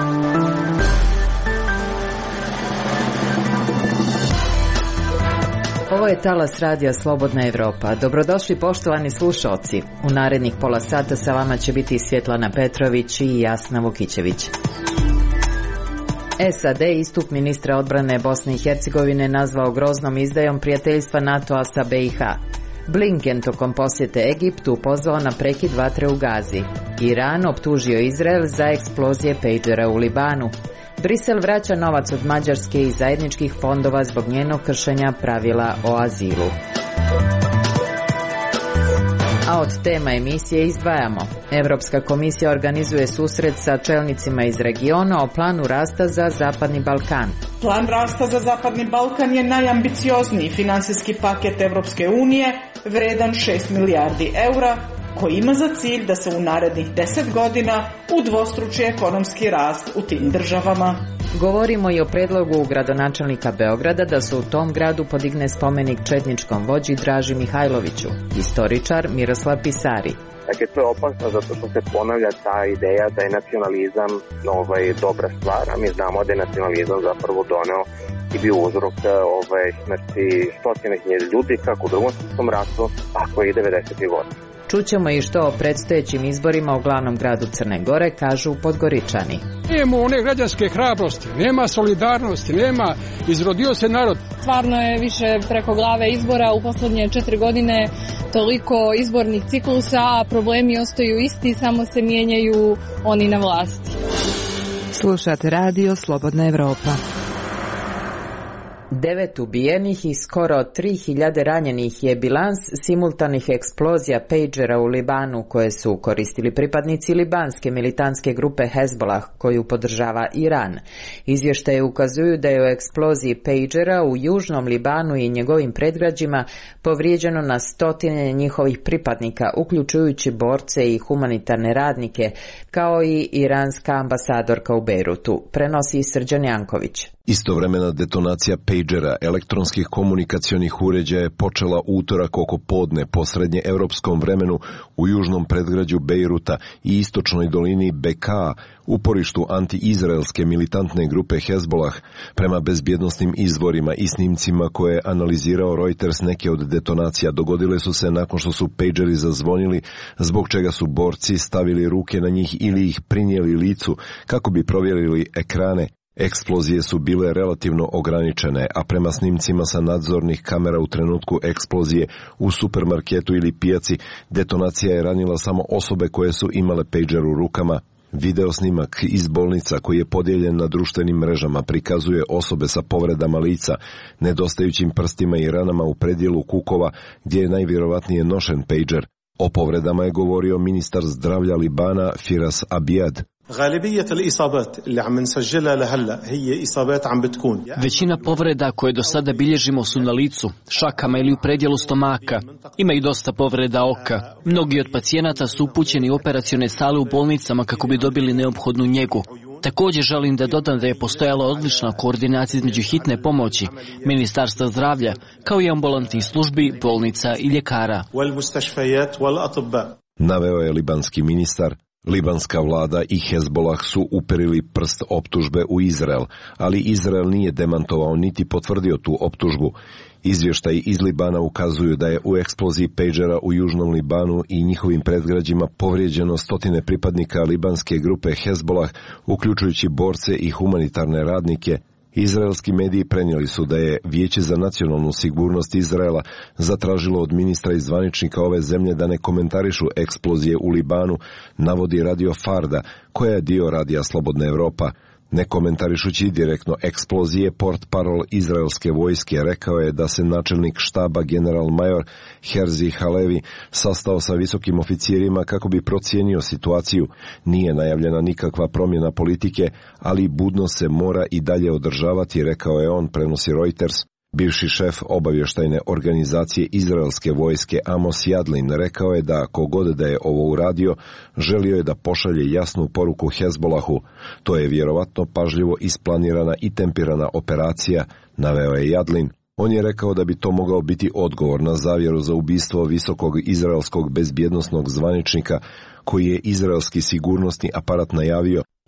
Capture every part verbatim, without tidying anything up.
Ovo je talas radija Slobodna Evropa. Dobrodošli poštovani slušalci. U narednih pola sata sa vama će biti Svjetlana Petrović i Jasna Vukićević. S A D istup ministra odbrane Bosne i Hercegovine nazvao groznom izdajom prijateljstva NATO-a sa B i H. Blinken tokom posjete Egiptu pozvao na prekid vatre u Gazi. Iran optužio Izrael za eksplozije pejđera u Libanu. Brisel vraća novac od Mađarske i zajedničkih fondova zbog njenog kršenja pravila o azilu. A od tema emisije izdvajamo. Europska komisija organizuje susret sa čelnicima iz regiona o planu rasta za Zapadni Balkan. Plan rasta za Zapadni Balkan je najambiciozniji financijski paket Europske unije, vredan šest milijardi eura, koji ima za cilj da se u narednih deset godina udvostruči ekonomski rast u tim državama. Govorimo i o predlogu gradonačelnika Beograda da se u tom gradu podigne spomenik četničkom vođi Draži Mihajloviću. Istoričar Miroslav Pisari. Dakle, to je opasno zato što se ponavlja ta ideja da je nacionalizam ovaj, dobra stvar, a mi znamo da je nacionalizam zapravo doneo i bio uzrok ovaj, znači, stotine hiljada ljudi kako u Drugom svjetskom ratu, tako i devedesetih godina. Čućemo i što o predstojećim izborima u glavnom gradu Crne Gore kažu Podgoričani. Nema one građanske hrabrosti, nema solidarnosti, nema, izrodio se narod. Stvarno je više preko glave izbora u posljednje četiri godine, toliko izbornih ciklusa, a problemi ostaju isti, samo se mijenjaju oni na vlasti. Slušate radio Slobodna Evropa. Devet ubijenih i skoro tri hiljade ranjenih je bilans simultanih eksplozija pejđera u Libanu koje su koristili pripadnici libanske militantske grupe Hezbollah koju podržava Iran. Izvještaje ukazuju da je u eksploziji pejđera u južnom Libanu i njegovim predgrađima povrijeđeno na stotine njihovih pripadnika, uključujući borce i humanitarne radnike, kao i iranska ambasadorka u Bejrutu, prenosi Srđan Janković. Istovremena detonacija pejđera elektronskih komunikacionih uređaja je počela utorak oko podne po srednje europskom vremenu u južnom predgrađu Bejruta i istočnoj dolini Beka, uporištu anti-izraelske militantne grupe Hezbollah. Prema bezbjednosnim izvorima i snimcima koje je analizirao Reuters, neke od detonacija dogodile su se nakon što su pejđeri zazvonili, zbog čega su borci stavili ruke na njih ili ih prinijeli licu kako bi provjerili ekrane. Eksplozije su bile relativno ograničene, a prema snimcima sa nadzornih kamera u trenutku eksplozije u supermarketu ili pijaci, detonacija je ranila samo osobe koje su imale pejđer u rukama. Video snimak iz bolnica koji je podijeljen na društvenim mrežama prikazuje osobe sa povredama lica, nedostajućim prstima i ranama u predjelu kukova gdje je najvjerovatnije nošen pejđer. O povredama je govorio ministar zdravlja Libana Firas Abijad. Većina povreda koje do sada bilježimo su na licu, šakama ili u predjelu stomaka. Ima i dosta povreda oka. Mnogi od pacijenata su upućeni u operacione sale u bolnicama kako bi dobili neophodnu njegu. Također želim da dodam da je postojala odlična koordinacija između hitne pomoći, Ministarstva zdravlja, kao i ambulantnih službi, bolnica i ljekara. Naveo je libanski ministar. Libanska vlada i Hezbollah su uperili prst optužbe u Izrael, ali Izrael nije demantovao niti potvrdio tu optužbu. Izvještaji iz Libana ukazuju da je u eksploziji pejđera u južnom Libanu i njihovim predgrađima povrijeđeno stotine pripadnika libanske grupe Hezbollah, uključujući borce i humanitarne radnike. Izraelski mediji prenijeli su da je Vijeće za nacionalnu sigurnost Izraela zatražilo od ministra i zvaničnika ove zemlje da ne komentarišu eksplozije u Libanu, navodi radio Farda, koja je dio radija Slobodna Evropa. Ne komentarišući direktno eksplozije, portparol izraelske vojske rekao je da se načelnik štaba general major Herzi Halevi sastao sa visokim oficirima kako bi procijenio situaciju. Nije najavljena nikakva promjena politike, ali budnost se mora i dalje održavati, rekao je on, prenosi Reuters. Bivši šef obavještajne organizacije izraelske vojske Amos Yadlin rekao je da kogod da je ovo uradio, želio je da pošalje jasnu poruku Hezbollahu. To je vjerovatno pažljivo isplanirana i tempirana operacija, naveo je Yadlin. On je rekao da bi to mogao biti odgovor na zavjeru za ubistvo visokog izraelskog bezbjednosnog zvaničnika koji je izraelski sigurnosni aparat najavio.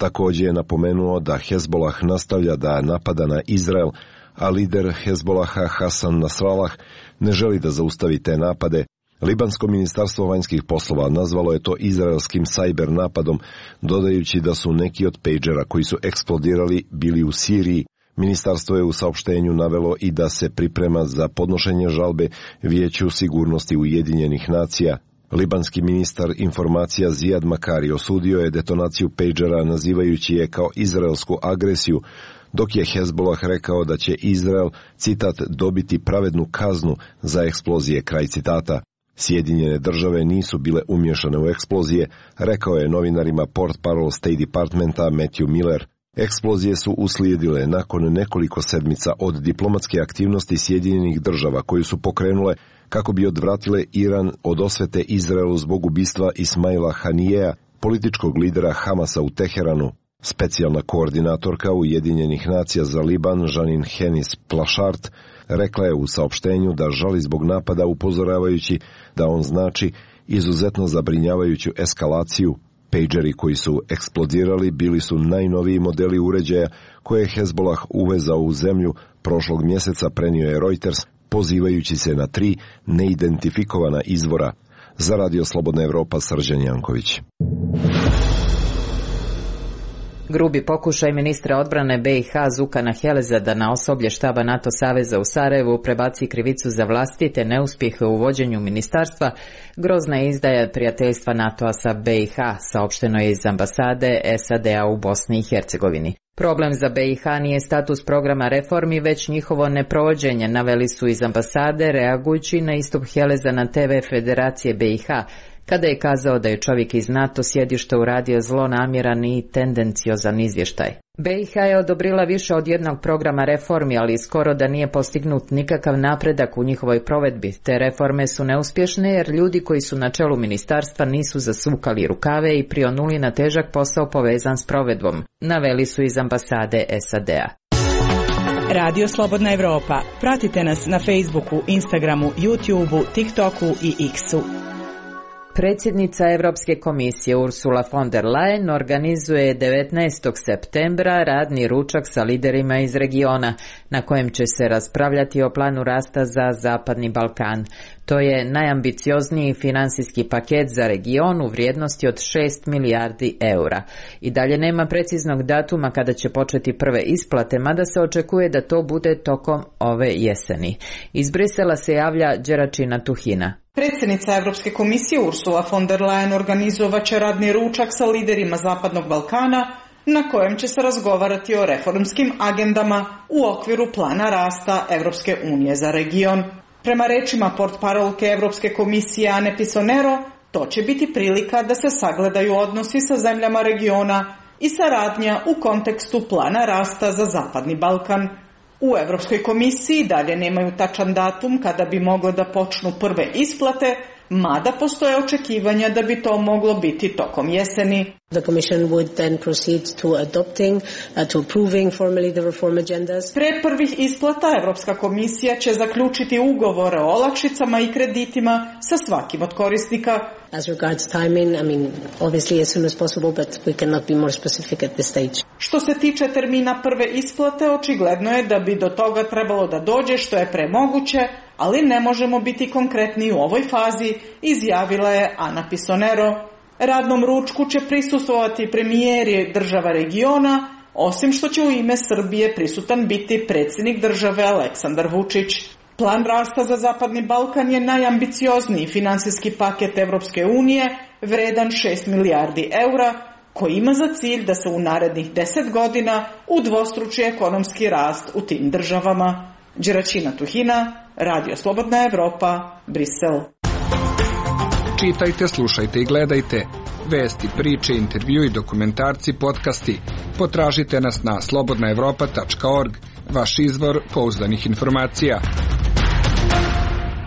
Također je napomenuo da Hezbolah nastavlja da napada na Izrael, a lider Hezbolaha Hasan Nasrallah ne želi da zaustavi te napade. Libansko ministarstvo vanjskih poslova nazvalo je to izraelskim sajber napadom, dodajući da su neki od pejđera koji su eksplodirali bili u Siriji. Ministarstvo je u saopštenju navelo i da se priprema za podnošenje žalbe Vijeću sigurnosti Ujedinjenih nacija. Libanski ministar informacija Zijad Makari osudio je detonaciju pejđera nazivajući je kao izraelsku agresiju, dok je Hezbolah rekao da će Izrael, citat, dobiti pravednu kaznu za eksplozije, kraj citata. Sjedinjene države nisu bile umješane u eksplozije, rekao je novinarima portparol State Departmenta Matthew Miller. Eksplozije su uslijedile nakon nekoliko sedmica od diplomatske aktivnosti Sjedinjenih država koje su pokrenule kako bi odvratile Iran od osvete Izraelu zbog ubistva Ismaila Hanijeja, političkog lidera Hamasa u Teheranu. Specijalna koordinatorka Ujedinjenih nacija za Liban, Janine Hennis-Plašart, rekla je u saopštenju da žali zbog napada, upozoravajući da on znači izuzetno zabrinjavajuću eskalaciju. Pejđeri koji su eksplodirali bili su najnoviji modeli uređaja koje je Hezbolah uvezao u zemlju prošlog mjeseca, prenio je Reuters, pozivajući se na tri neidentifikovana izvora. Za Radio Slobodna Evropa, Srđan Janković. Grubi pokušaj ministra odbrane B i H Zukana Heleza da na osoblje štaba NATO saveza u Sarajevu prebaci krivicu za vlastite neuspjehe u vođenju ministarstva, grozna izdaja prijateljstva NATO-a sa B i H, saopšteno je iz ambasade S A D-a u Bosni i Hercegovini. Problem za B i H nije status programa reformi, već njihovo neprovođenje, naveli su iz ambasade, reagujući na istup Heleza na T V Federacije B i H, kada je kazao da je čovjek iz NATO sjedišta uradio zlonamjeran i tendenciozan izvještaj. B i H je odobrila više od jednog programa reformi, ali skoro da nije postignut nikakav napredak u njihovoj provedbi. Te reforme su neuspješne jer ljudi koji su na čelu ministarstva nisu zasukali rukave i prionuli na težak posao povezan s provedbom, naveli su iz ambasade S A D-a. Radio Slobodna Evropa. Pratite nas na Facebooku, Instagramu, YouTubeu, TikToku i X-u. Predsjednica Europske komisije Ursula von der Leyen organizuje devetnaestog septembra radni ručak sa liderima iz regiona, na kojem će se raspravljati o planu rasta za Zapadni Balkan. To je najambiciozniji financijski paket za region u vrijednosti od šest milijardi eura. I dalje nema preciznog datuma kada će početi prve isplate, mada se očekuje da to bude tokom ove jeseni. Iz Brisela se javlja Đeračina Tuhina. Predsjednica Europske komisije Ursula von der Leyen organizovat će radni ručak sa liderima Zapadnog Balkana, na kojem će se razgovarati o reformskim agendama u okviru plana rasta Europske unije za region. Prema rečima portparolke Europske komisije Ane Pisonero, to će biti prilika da se sagledaju odnosi sa zemljama regiona i saradnja u kontekstu plana rasta za Zapadni Balkan. U Europskoj komisiji dalje nemaju tačan datum kada bi moglo da počnu prve isplate, mada postoje očekivanja da bi to moglo biti tokom jeseni. The Commission would then proceed to adopting, uh, to approving formally the reform agendas. Pre prvih isplata Europska komisija će zaključiti ugovore o olakšicama i kreditima sa svakim od korisnika. As regards timing, I mean, obviously as soon as possible, but we cannot be more specific at this stage. Što se tiče termina prve isplate, očigledno je da bi do toga trebalo da dođe što je pre moguće, ali ne možemo biti konkretni u ovoj fazi, izjavila je Ana Pisonero. Radnom ručku će prisustvovati premijeri država regiona, osim što će u ime Srbije prisutan biti predsjednik države Aleksandar Vučić. Plan rasta za Zapadni Balkan je najambiciozniji financijski paket Evropske unije, vredan šest milijardi eura, koji ima za cilj da se u narednih deset godina udvostruči ekonomski rast u tim državama. Đeračina Tuhina, Radio Slobodna Evropa, Brisel. Čitajte, slušajte i gledajte vesti, priče, intervju i dokumentarci, podcasti. Potražite nas na slobodna evropa tačka org, vaš izvor pouzdanih informacija.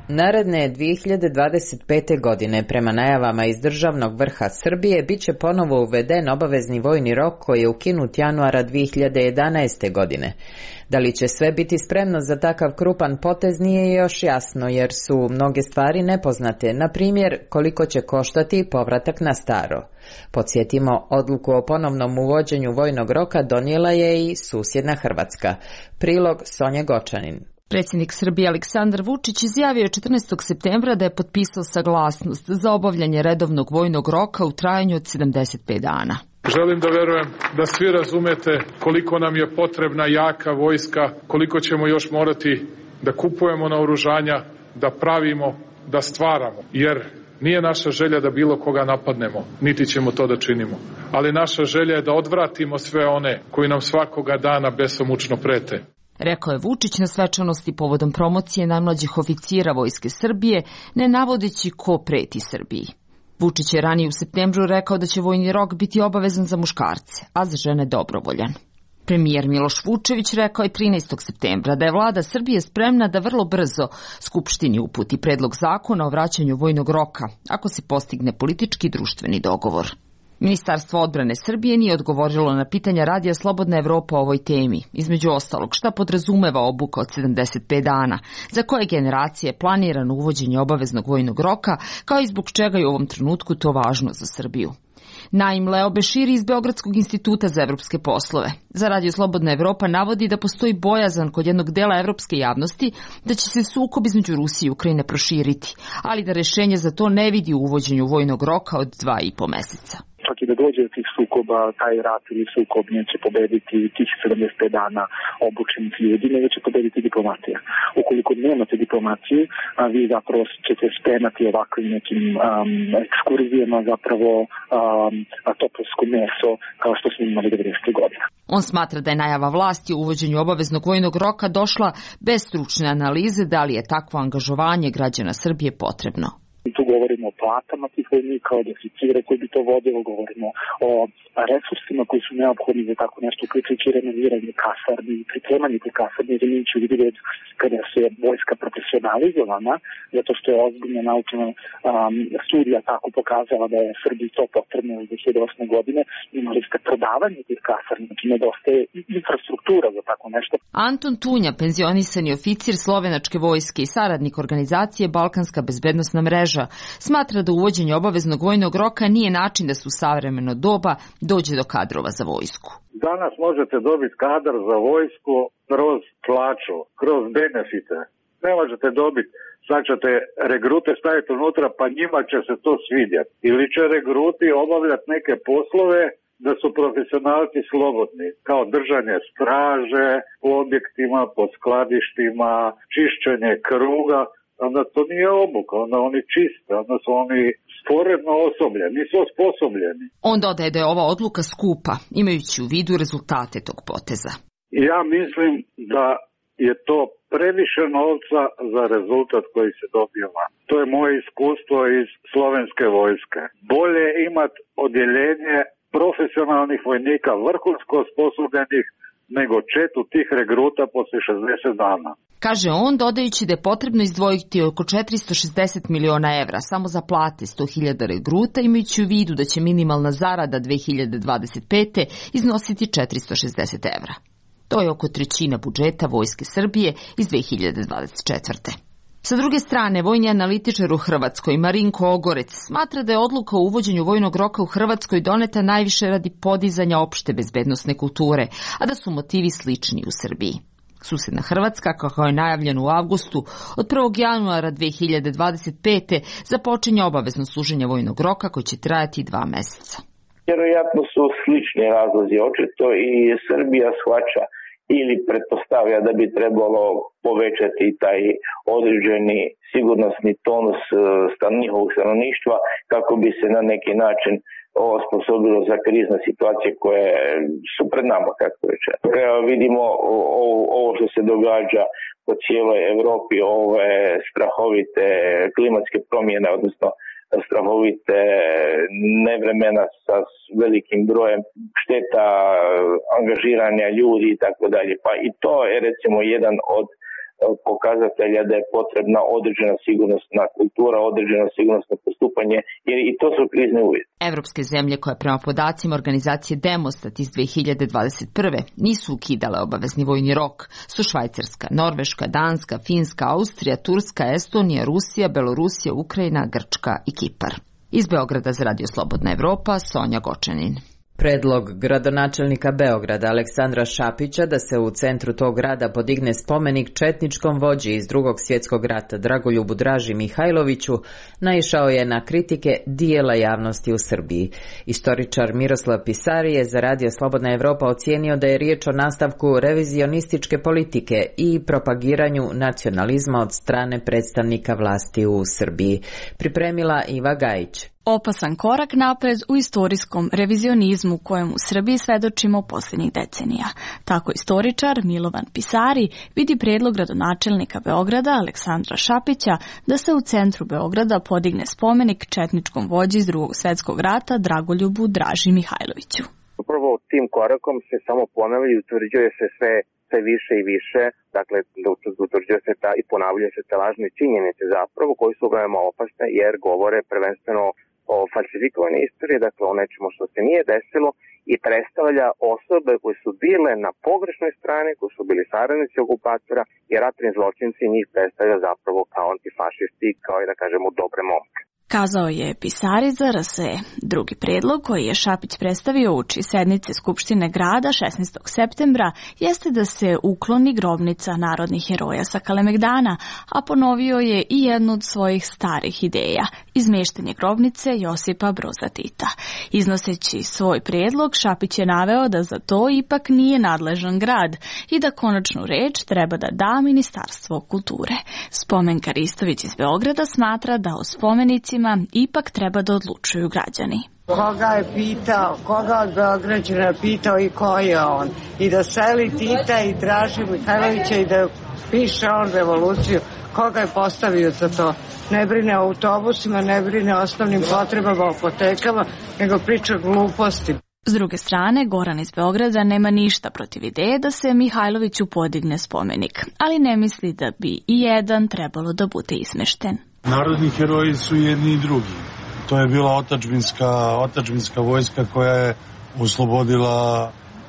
Naredne dvije hiljade dvadeset pete. godine, prema najavama iz državnog vrha Srbije, bit će ponovo uveden obavezni vojni rok koji je ukinut januara dvije hiljade jedanaeste. godine. Da li će sve biti spremno za takav krupan potez nije još jasno, jer su mnoge stvari nepoznate, na primjer koliko će koštati povratak na staro. Podsjetimo, odluku o ponovnom uvođenju vojnog roka donijela je i susjedna Hrvatska. Prilog Sonje Gočanin. Predsjednik Srbije Aleksandar Vučić izjavio je četrnaestog septembra da je potpisao saglasnost za obavljanje redovnog vojnog roka u trajanju od sedamdeset pet dana. Želim da verujem da svi razumete koliko nam je potrebna jaka vojska, koliko ćemo još morati da kupujemo naoružanja, da pravimo, da stvaramo, jer nije naša želja da bilo koga napadnemo, niti ćemo to da činimo. Ali naša želja je da odvratimo sve one koji nam svakoga dana besomučno prete. Rekao je Vučić na svečanosti povodom promocije najmlađih oficira Vojske Srbije, ne navodeći ko preti Srbiji. Vučić je ranije u septembru rekao da će vojni rok biti obavezan za muškarce, a za žene dobrovoljan. Premijer Miloš Vučević rekao je trinaestog septembra da je vlada Srbije spremna da vrlo brzo Skupštini uputi predlog zakona o vraćanju vojnog roka, ako se postigne politički društveni dogovor. Ministarstvo odbrane Srbije nije odgovorilo na pitanja Radija Slobodna Evropa o ovoj temi, između ostalog šta podrazumeva obuka od sedamdeset pet dana, za koje generacije je planirano uvođenje obaveznog vojnog roka, kao i zbog čega je u ovom trenutku to važno za Srbiju. Naim Leo Beširi iz Beogradskog instituta za evropske poslove za Radio Slobodna Evropa navodi da postoji bojazan kod jednog dela evropske javnosti da će se sukob između Rusije i Ukrajine proširiti, ali da rešenje za to ne vidi u uvođenju vojnog roka od dva i po meseca. Čak i da dođe do tih sukoba, taj rat ili sukob neće pobediti tih sedamdeset pet dana obučenih ljudi, nego će pobediti diplomatija. Ukoliko nemate diplomaciju, a vi zapravo ćete spremati ovakvim nekim um, ekskurzijama zapravo um, topovsko meso kao što smo imali devedesetih godina. On smatra da je najava vlasti o uvođenju obaveznog vojnog roka došla bez stručne analize da li je takvo angažovanje građana Srbije potrebno. Tu govorimo o platama tih vojnika, od oficira koji bi to vodilo, govorimo o resursima koji su neophodni za tako nešto, uključujući renoviranje kasarni i pripremanje te kasarne, jer imajući u vidu već kada se vojska profesionalizovana, zato što je ozbiljna naučna um, studija tako pokazala da je Srbiji to potrebno u dve hiljade osme. godine, imali ste prodavanje tih kasarni, znači nedostaje infrastruktura za tako nešto. Anton Tunja, penzionisani oficir slovenačke vojske i saradnik organizacije Balkanska bezbednosna mreža, smatra da uvođenje obaveznog vojnog roka nije način da se u savremeno doba dođe do kadrova za vojsku. Danas možete dobiti kadar za vojsku kroz plaću, kroz benefite. Ne možete dobiti, sad ćete regrute staviti unutra, pa njima će se to svidjeti. Ili će regruti obavljati neke poslove da su profesionalci slobodni, kao držanje straže u objektima, po skladištima, čišćenje kruga. Onda to nije obuka, onda oni čiste, onda su oni stvoreno osobljeni, nisu osposobljeni. On dodaje da je ova odluka skupa, imajući u vidu rezultate tog poteza. Ja mislim da je to previše novca za rezultat koji se dobiva. To je moje iskustvo iz slovenske vojske. Bolje imati odjeljenje profesionalnih vojnika, vrhunsko osposobljenih, nego četu tih regruta poslije šezdeset dana. Kaže on, dodajući da je potrebno izdvojiti oko četiristo šezdeset miliona evra samo za plate sto hiljada regruta, imajući u vidu da će minimalna zarada dve hiljade dvadeset pete. iznositi četiristo šezdeset evra. To je oko trećina budžeta Vojske Srbije iz dve hiljade dvadeset četvrte. Sa druge strane, vojni analitičar u Hrvatskoj Marinko Ogorec smatra da je odluka o uvođenju vojnog roka u Hrvatskoj doneta najviše radi podizanja opšte bezbednosne kulture, a da su motivi slični u Srbiji. Susedna Hrvatska, kako je najavljeno u avgustu, od prvog januara dve hiljade dvadeset pete. započinje obavezno služenje vojnog roka koji će trajati dva meseca. Vjerojatno su slični razlozi, očito i Srbija shvaća ili pretpostavlja da bi trebalo povećati taj određeni sigurnosni tonus njihovog stanovništva kako bi se na neki način osposobilo za krizne situacije koje su pred nama, kako reče. Vidimo ovo što se događa po cijeloj Europi, ove strahovite klimatske promjene, odnosno strahovite nevremena sa velikim brojem šteta, angažiranja ljudi i tako dalje. Pa i to je recimo jedan od pokazatelja da je potrebna određena sigurnosna kultura, određeno sigurnosno postupanje, jer i to su krizni uvjeti. Evropske zemlje koje prema podacima organizacije Demostat iz dve hiljade dvadeset prve nisu ukidale obavezni vojni rok su Švajcarska, Norveška, Danska, Finska, Austrija, Turska, Estonija, Rusija, Belorusija, Ukrajina, Grčka i Kipar. Iz Beograda za Radio Slobodna Evropa, Sonja Gočanin. Predlog gradonačelnika Beograda Aleksandra Šapića da se u centru tog grada podigne spomenik četničkom vođi iz Drugog svjetskog rata Dragoljubu Draži Mihajloviću naišao je na kritike dijela javnosti u Srbiji. Istoričar Miroslav Pisari je za Radio Slobodna Evropa ocijenio da je riječ o nastavku revizionističke politike i propagiranju nacionalizma od strane predstavnika vlasti u Srbiji. Pripremila Iva Gajić. Opasan korak napred u istorijskom revizionizmu kojem u Srbiji svedočimo posljednjih decenija. Tako istoričar Milovan Pisari vidi prijedlog gradonačelnika Beograda Aleksandra Šapića da se u centru Beograda podigne spomenik četničkom vođi iz Drugog svjetskog rata Dragoljubu Draži Mihajloviću. Upravo tim korakom se samo ponavlja i utvrđuje se sve sve više i više, dakle utvrđuje se ta i ponavljaju se te lažne činjenice zapravo koji su veoma opasne jer govore prvenstveno o falsifikovanoj istoriji, dakle o nečemu što se nije desilo i predstavlja osobe koje su bile na pogrešnoj strani, koji su bili saradnici okupatora i ratni zločinci njih predstavlja zapravo kao antifašisti, kao i da kažemo dobre momke. Kazao je Pisari za R S E. Drugi prijedlog koji je Šapić predstavio uoči sednice Skupštine grada šesnaestog septembra jeste da se ukloni grobnica narodnih heroja sa Kalemegdana, a ponovio je i jednu od svojih starih ideja, izmještanje grobnice Josipa Broza Tita. Iznoseći svoj prijedlog, Šapić je naveo da za to ipak nije nadležan grad i da konačnu reč treba da da Ministarstvo kulture. Spomenka Ristović iz Beograda smatra da o spomenicima ipak treba da odlučuju građani. Koga je pitao, koga od Beograđana je pitao i ko je on. I da seli Tita i Draži Mihajlovića i da piše on revoluciju. Koga je postavio za to? Ne brine o autobusima, ne brine o osnovnim potrebama, o apotekama, nego priča gluposti. S druge strane, Goran iz Beograda nema ništa protiv ideje da se Mihajloviću podigne spomenik, ali ne misli da bi i jedan trebalo da bude izmešten. Narodni heroji su jedni i drugi. To je bila otadžbinska, otadžbinska vojska koja je oslobodila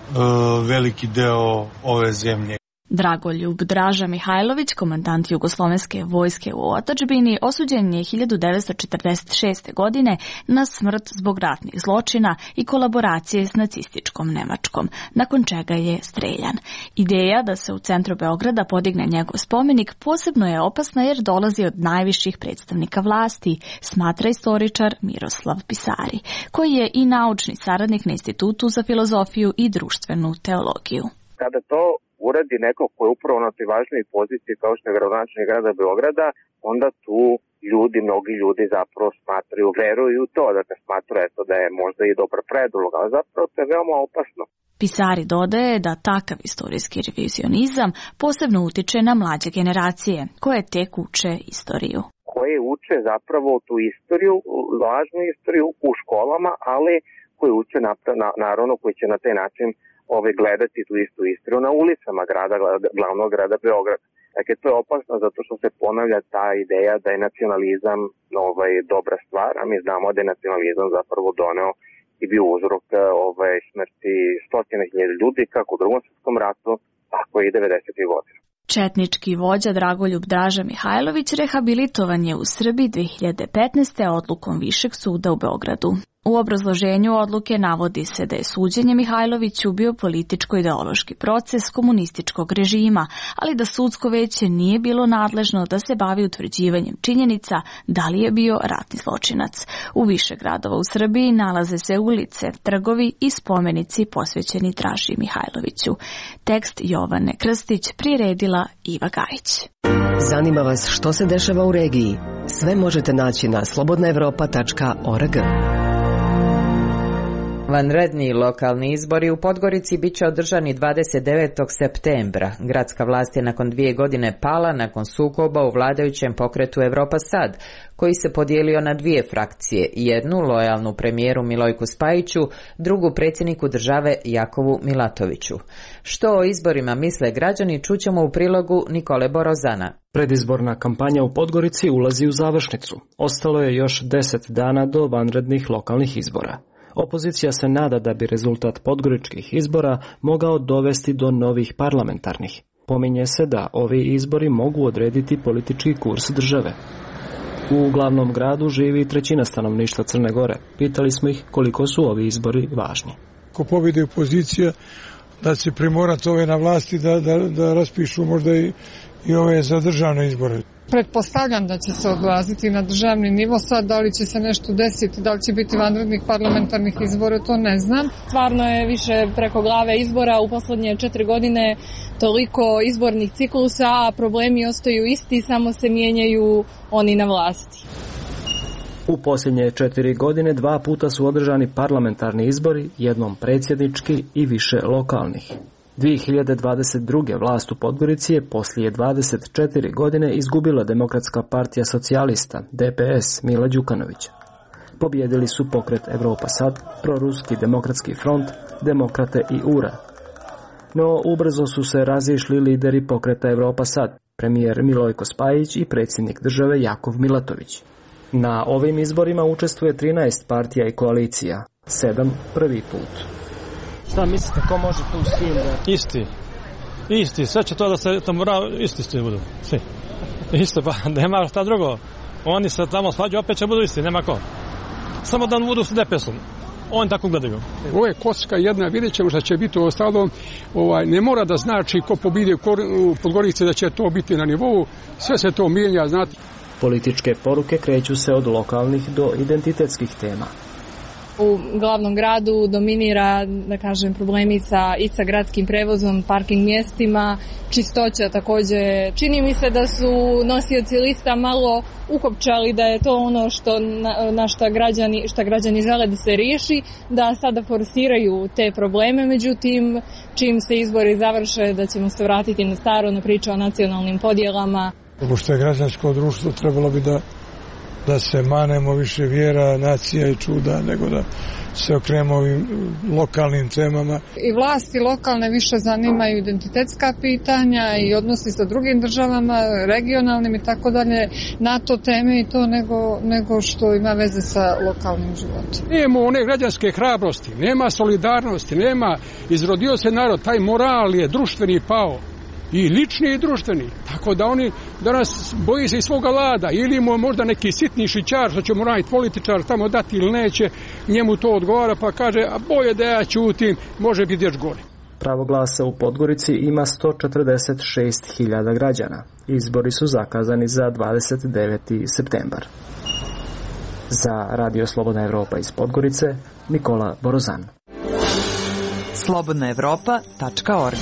uh, veliki deo ove zemlje. Dragoljub Draža Mihajlović, komandant Jugoslovenske vojske u otadžbini, osuđen je hiljadu devetsto četrdeset šeste. godine na smrt zbog ratnih zločina i kolaboracije s nacističkom Nemačkom, nakon čega je streljan. Ideja da se u centru Beograda podigne njegov spomenik posebno je opasna jer dolazi od najviših predstavnika vlasti, smatra istoričar Miroslav Pisari, koji je i naučni saradnik na Institutu za filozofiju i društvenu teologiju. Kada to uradi neko ko je upravo na toj važnoj poziciji kao što je gradonačelnik grada Beograda, onda tu ljudi, mnogi ljudi zapravo smatraju, veruju u to, da te smatraju eto, da je možda i dobar predlog, ali zapravo to je veoma opasno. Pisari dodaje da takav istorijski revizionizam posebno utiče na mlađe generacije, koje tek uče istoriju. Koje uče zapravo tu istoriju, važnu istoriju u školama, ali koje uče naravno koji će na taj način ove gledati tu istu istoriju na ulicama grada, glavnog grada Beograda. Dakle, to je opasno zato što se ponavlja ta ideja da je nacionalizam ovaj, dobra stvar, a mi znamo da je nacionalizam zapravo doneo i bio uzrok ovaj, smrti stotine hiljada ljudi kako u Drugom svjetskom ratu, tako i devedesetih godina. Četnički vođa Dragoljub Draža Mihajlović rehabilitovan je u Srbiji dve hiljade petnaeste. odlukom Višeg suda u Beogradu. U obrazloženju odluke navodi se da je suđenje Mihajloviću bio političko-ideološki proces komunističkog režima, ali da sudsko veće nije bilo nadležno da se bavi utvrđivanjem činjenica da li je bio ratni zločinac. U više gradova u Srbiji nalaze se ulice, trgovi i spomenici posvećeni Draži Mihajloviću. Tekst Jovane Krstić priredila Iva Gajić. Zanima vas što se dešava u regiji? Sve možete naći na slobodna evropa tačka org. Vanredni lokalni izbori u Podgorici bit će održani dvadeset devetog septembra. Gradska vlast je nakon dvije godine pala nakon sukoba u vladajućem pokretu Evropa Sad, koji se podijelio na dvije frakcije, jednu lojalnu premijeru Milojku Spajiću, drugu predsjedniku države Jakovu Milatoviću. Što o izborima misle građani čućemo u prilogu Nikole Borozana. Predizborna kampanja u Podgorici ulazi u završnicu. Ostalo je još deset dana do vanrednih lokalnih izbora. Opozicija se nada da bi rezultat podgoričkih izbora mogao dovesti do novih parlamentarnih. Pominje se da ovi izbori mogu odrediti politički kurs države. U glavnom gradu živi trećina stanovništva Crne Gore. Pitali smo ih koliko su ovi izbori važni. Ako pobjede opozicija, da će primorati ove na vlasti da, da, da raspišu možda i, i ove za državne izbore. Pretpostavljam da će se odlaziti na državni nivo, sad da li će se nešto desiti, da li će biti vanrednih parlamentarnih izbora, to ne znam. Stvarno je više preko glave izbora, u posljednje četiri godine toliko izbornih ciklusa, a problemi ostaju isti, samo se mijenjaju oni na vlasti. U posljednje četiri godine dva puta su održani parlamentarni izbori, jednom predsjednički i više lokalnih. dvije hiljade dvadeset druge vlast u Podgorici je poslije dvadeset četiri godine izgubila Demokratska partija socijalista, D P S, Mila Đukanovića. Pobjedili su pokret Evropa Sad, proruski demokratski front, Demokrate i U R A. No ubrzo su se razišli lideri pokreta Evropa Sad, premijer Milojko Spajić i predsjednik države Jakov Milatović. Na ovim izborima učestvuje trinaest partija i koalicija, sedam prvi put. Šta mislite, ko može tu s tim da... Isti. Isti. Sve će to da se tamo isti svi budu. Svi. Isto, pa nema šta drugo. Oni se tamo svađu, opet će budu isti, nema ko. Samo da budu s D P S-om. Oni tako gledaju. Ovo je kocka jedna, vidjet ćemo šta će biti u ostalom. Ovaj, ne mora da znači ko pobidi u Podgorici da će to biti na nivou. Sve se to mijenja, znate. Političke poruke kreću se od lokalnih do identitetskih tema. U glavnom gradu dominira, da kažem, problemi sa, i sa gradskim prevozom, parking mjestima, čistoća također. Čini mi se da su nosioci lista malo ukopčali da je to ono što na, na šta građani, šta građani žele da se riješi, da sada forsiraju te probleme, međutim čim se izbori završe da ćemo se vratiti na staro, na priču o nacionalnim podjelama. Pošto je građansko društvo, trebalo bi da da se manemo više vjera, nacija i čuda, nego da se okrenemo ovim lokalnim temama. I vlasti lokalne više zanimaju identitetska pitanja i odnosi sa drugim državama, regionalnim i tako dalje, NATO teme i to nego, nego što ima veze sa lokalnim životom. Nema one građanske hrabrosti, nema solidarnosti, nema, izrodio se narod, taj moral je društveni pao. I lični i društveni. Tako da oni danas boji se i svoga lada. Ili mu možda neki sitni šićar što će mu raditi političar tamo dati ili neće, njemu to odgovara pa kaže, a boje da ja ćutim, može biti još gore. Pravo glasa u Podgorici ima sto četrdeset šest hiljada građana. Izbori su zakazani za dvadeset deveti septembar. Za Radio Slobodna Evropa iz Podgorice, Nikola Borozan. slobodna evropa tačka org.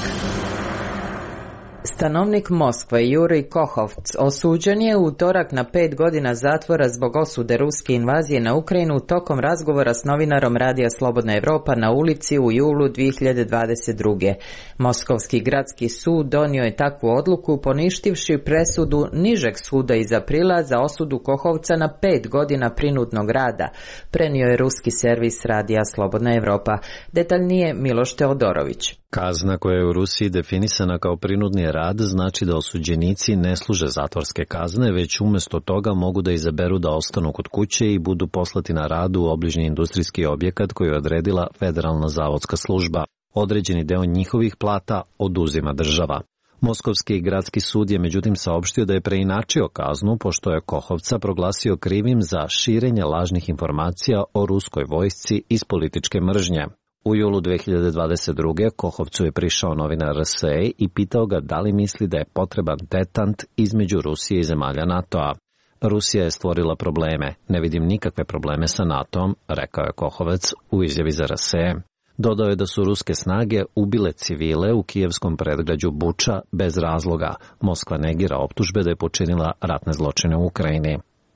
Stanovnik Moskve Jurij Kohovc osuđen je u utorak na pet godina zatvora zbog osude ruske invazije na Ukrajinu tokom razgovora s novinarom Radija Slobodna Evropa na ulici u julu dvije hiljade dvadeset druge. Moskovski gradski sud donio je takvu odluku poništivši presudu nižeg suda iz aprila za osudu Kohovca na pet godina prinudnog rada, prenio je ruski servis Radija Slobodna Evropa. Detaljnije Miloš Teodorović. Kazna koja je u Rusiji definisana kao prinudni rad znači da osuđenici ne služe zatvorske kazne, već umjesto toga mogu da izaberu da ostanu kod kuće i budu poslati na rad u obližnji industrijski objekat koji je odredila Federalna zavodska služba. Određeni deo njihovih plata oduzima država. Moskovski gradski sud je međutim saopštio da je preinačio kaznu pošto je Kohovca proglasio krivim za širenje lažnih informacija o ruskoj vojsci iz političke mržnje. U julu dvije hiljade dvadeset druge. Kohovcu je prišao novinar R S E i pitao ga da li misli da je potreban detant između Rusije i zemalja NATO-a. Rusija je stvorila probleme. Ne vidim nikakve probleme sa NATO-om, rekao je Kohovec u izjavi za R S E. Dodao je da su ruske snage ubile civile u kijevskom predgrađu Buča bez razloga. Moskva negira optužbe da je počinila ratne zločine u Ukrajini.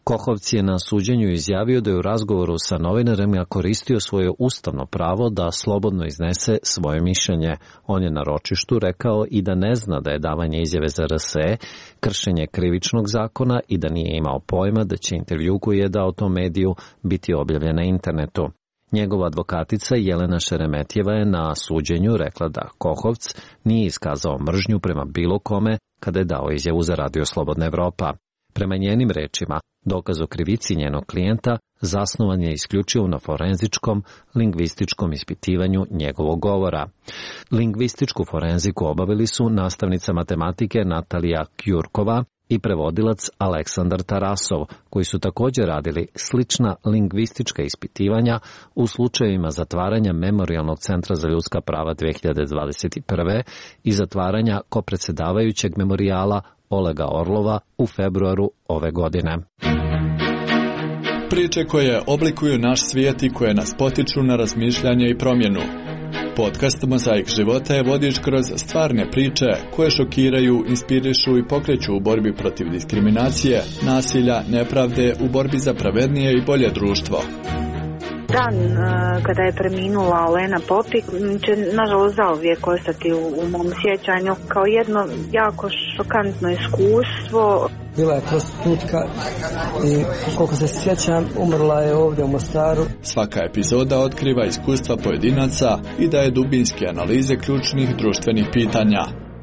Kohovc je na suđenju izjavio da je u razgovoru sa novinarima koristio svoje ustavno pravo da slobodno iznese svoje mišljenje. On je na ročištu rekao i da ne zna da je davanje izjave za R S E kršenje krivičnog zakona i da nije imao pojma da će intervju koji je dao tom mediju biti objavljen na internetu. Njegova advokatica Jelena Šeremetjeva je na suđenju rekla da Kohovc nije iskazao mržnju prema bilo kome kada je dao izjavu za Radio Slobodna Evropa. Prema njenim rečima, dokaz o krivici njenog klijenta zasnovan je isključivo na forenzičkom, lingvističkom ispitivanju njegovog govora. Lingvističku forenziku obavili su nastavnica matematike Natalija Kjurkova i prevodilac Aleksandar Tarasov, koji su također radili slična lingvistička ispitivanja u slučajevima zatvaranja Memorijalnog centra za ljudska prava dve hiljade dvadeset prve i zatvaranja kopredsedavajućeg memorijala Olega Orlova u februaru ove godine. Priče koje oblikuju naš svijet i koje nas potiču na razmišljanje i promjenu. Podcast Mozaik života je vodič kroz stvarne priče koje šokiraju, inspirišu i pokreću u borbi protiv diskriminacije, nasilja, nepravde, u borbi za pravednije i bolje društvo. Dan kada je preminula Olena Popik će nažalost zauvijek ostati u, u mom sjećanju kao jedno jako šokantno iskustvo. Bila je prostitutka i koliko se sjećam umrla je ovdje u Mostaru. Svaka epizoda otkriva iskustva pojedinaca i daje dubinske analize ključnih društvenih pitanja.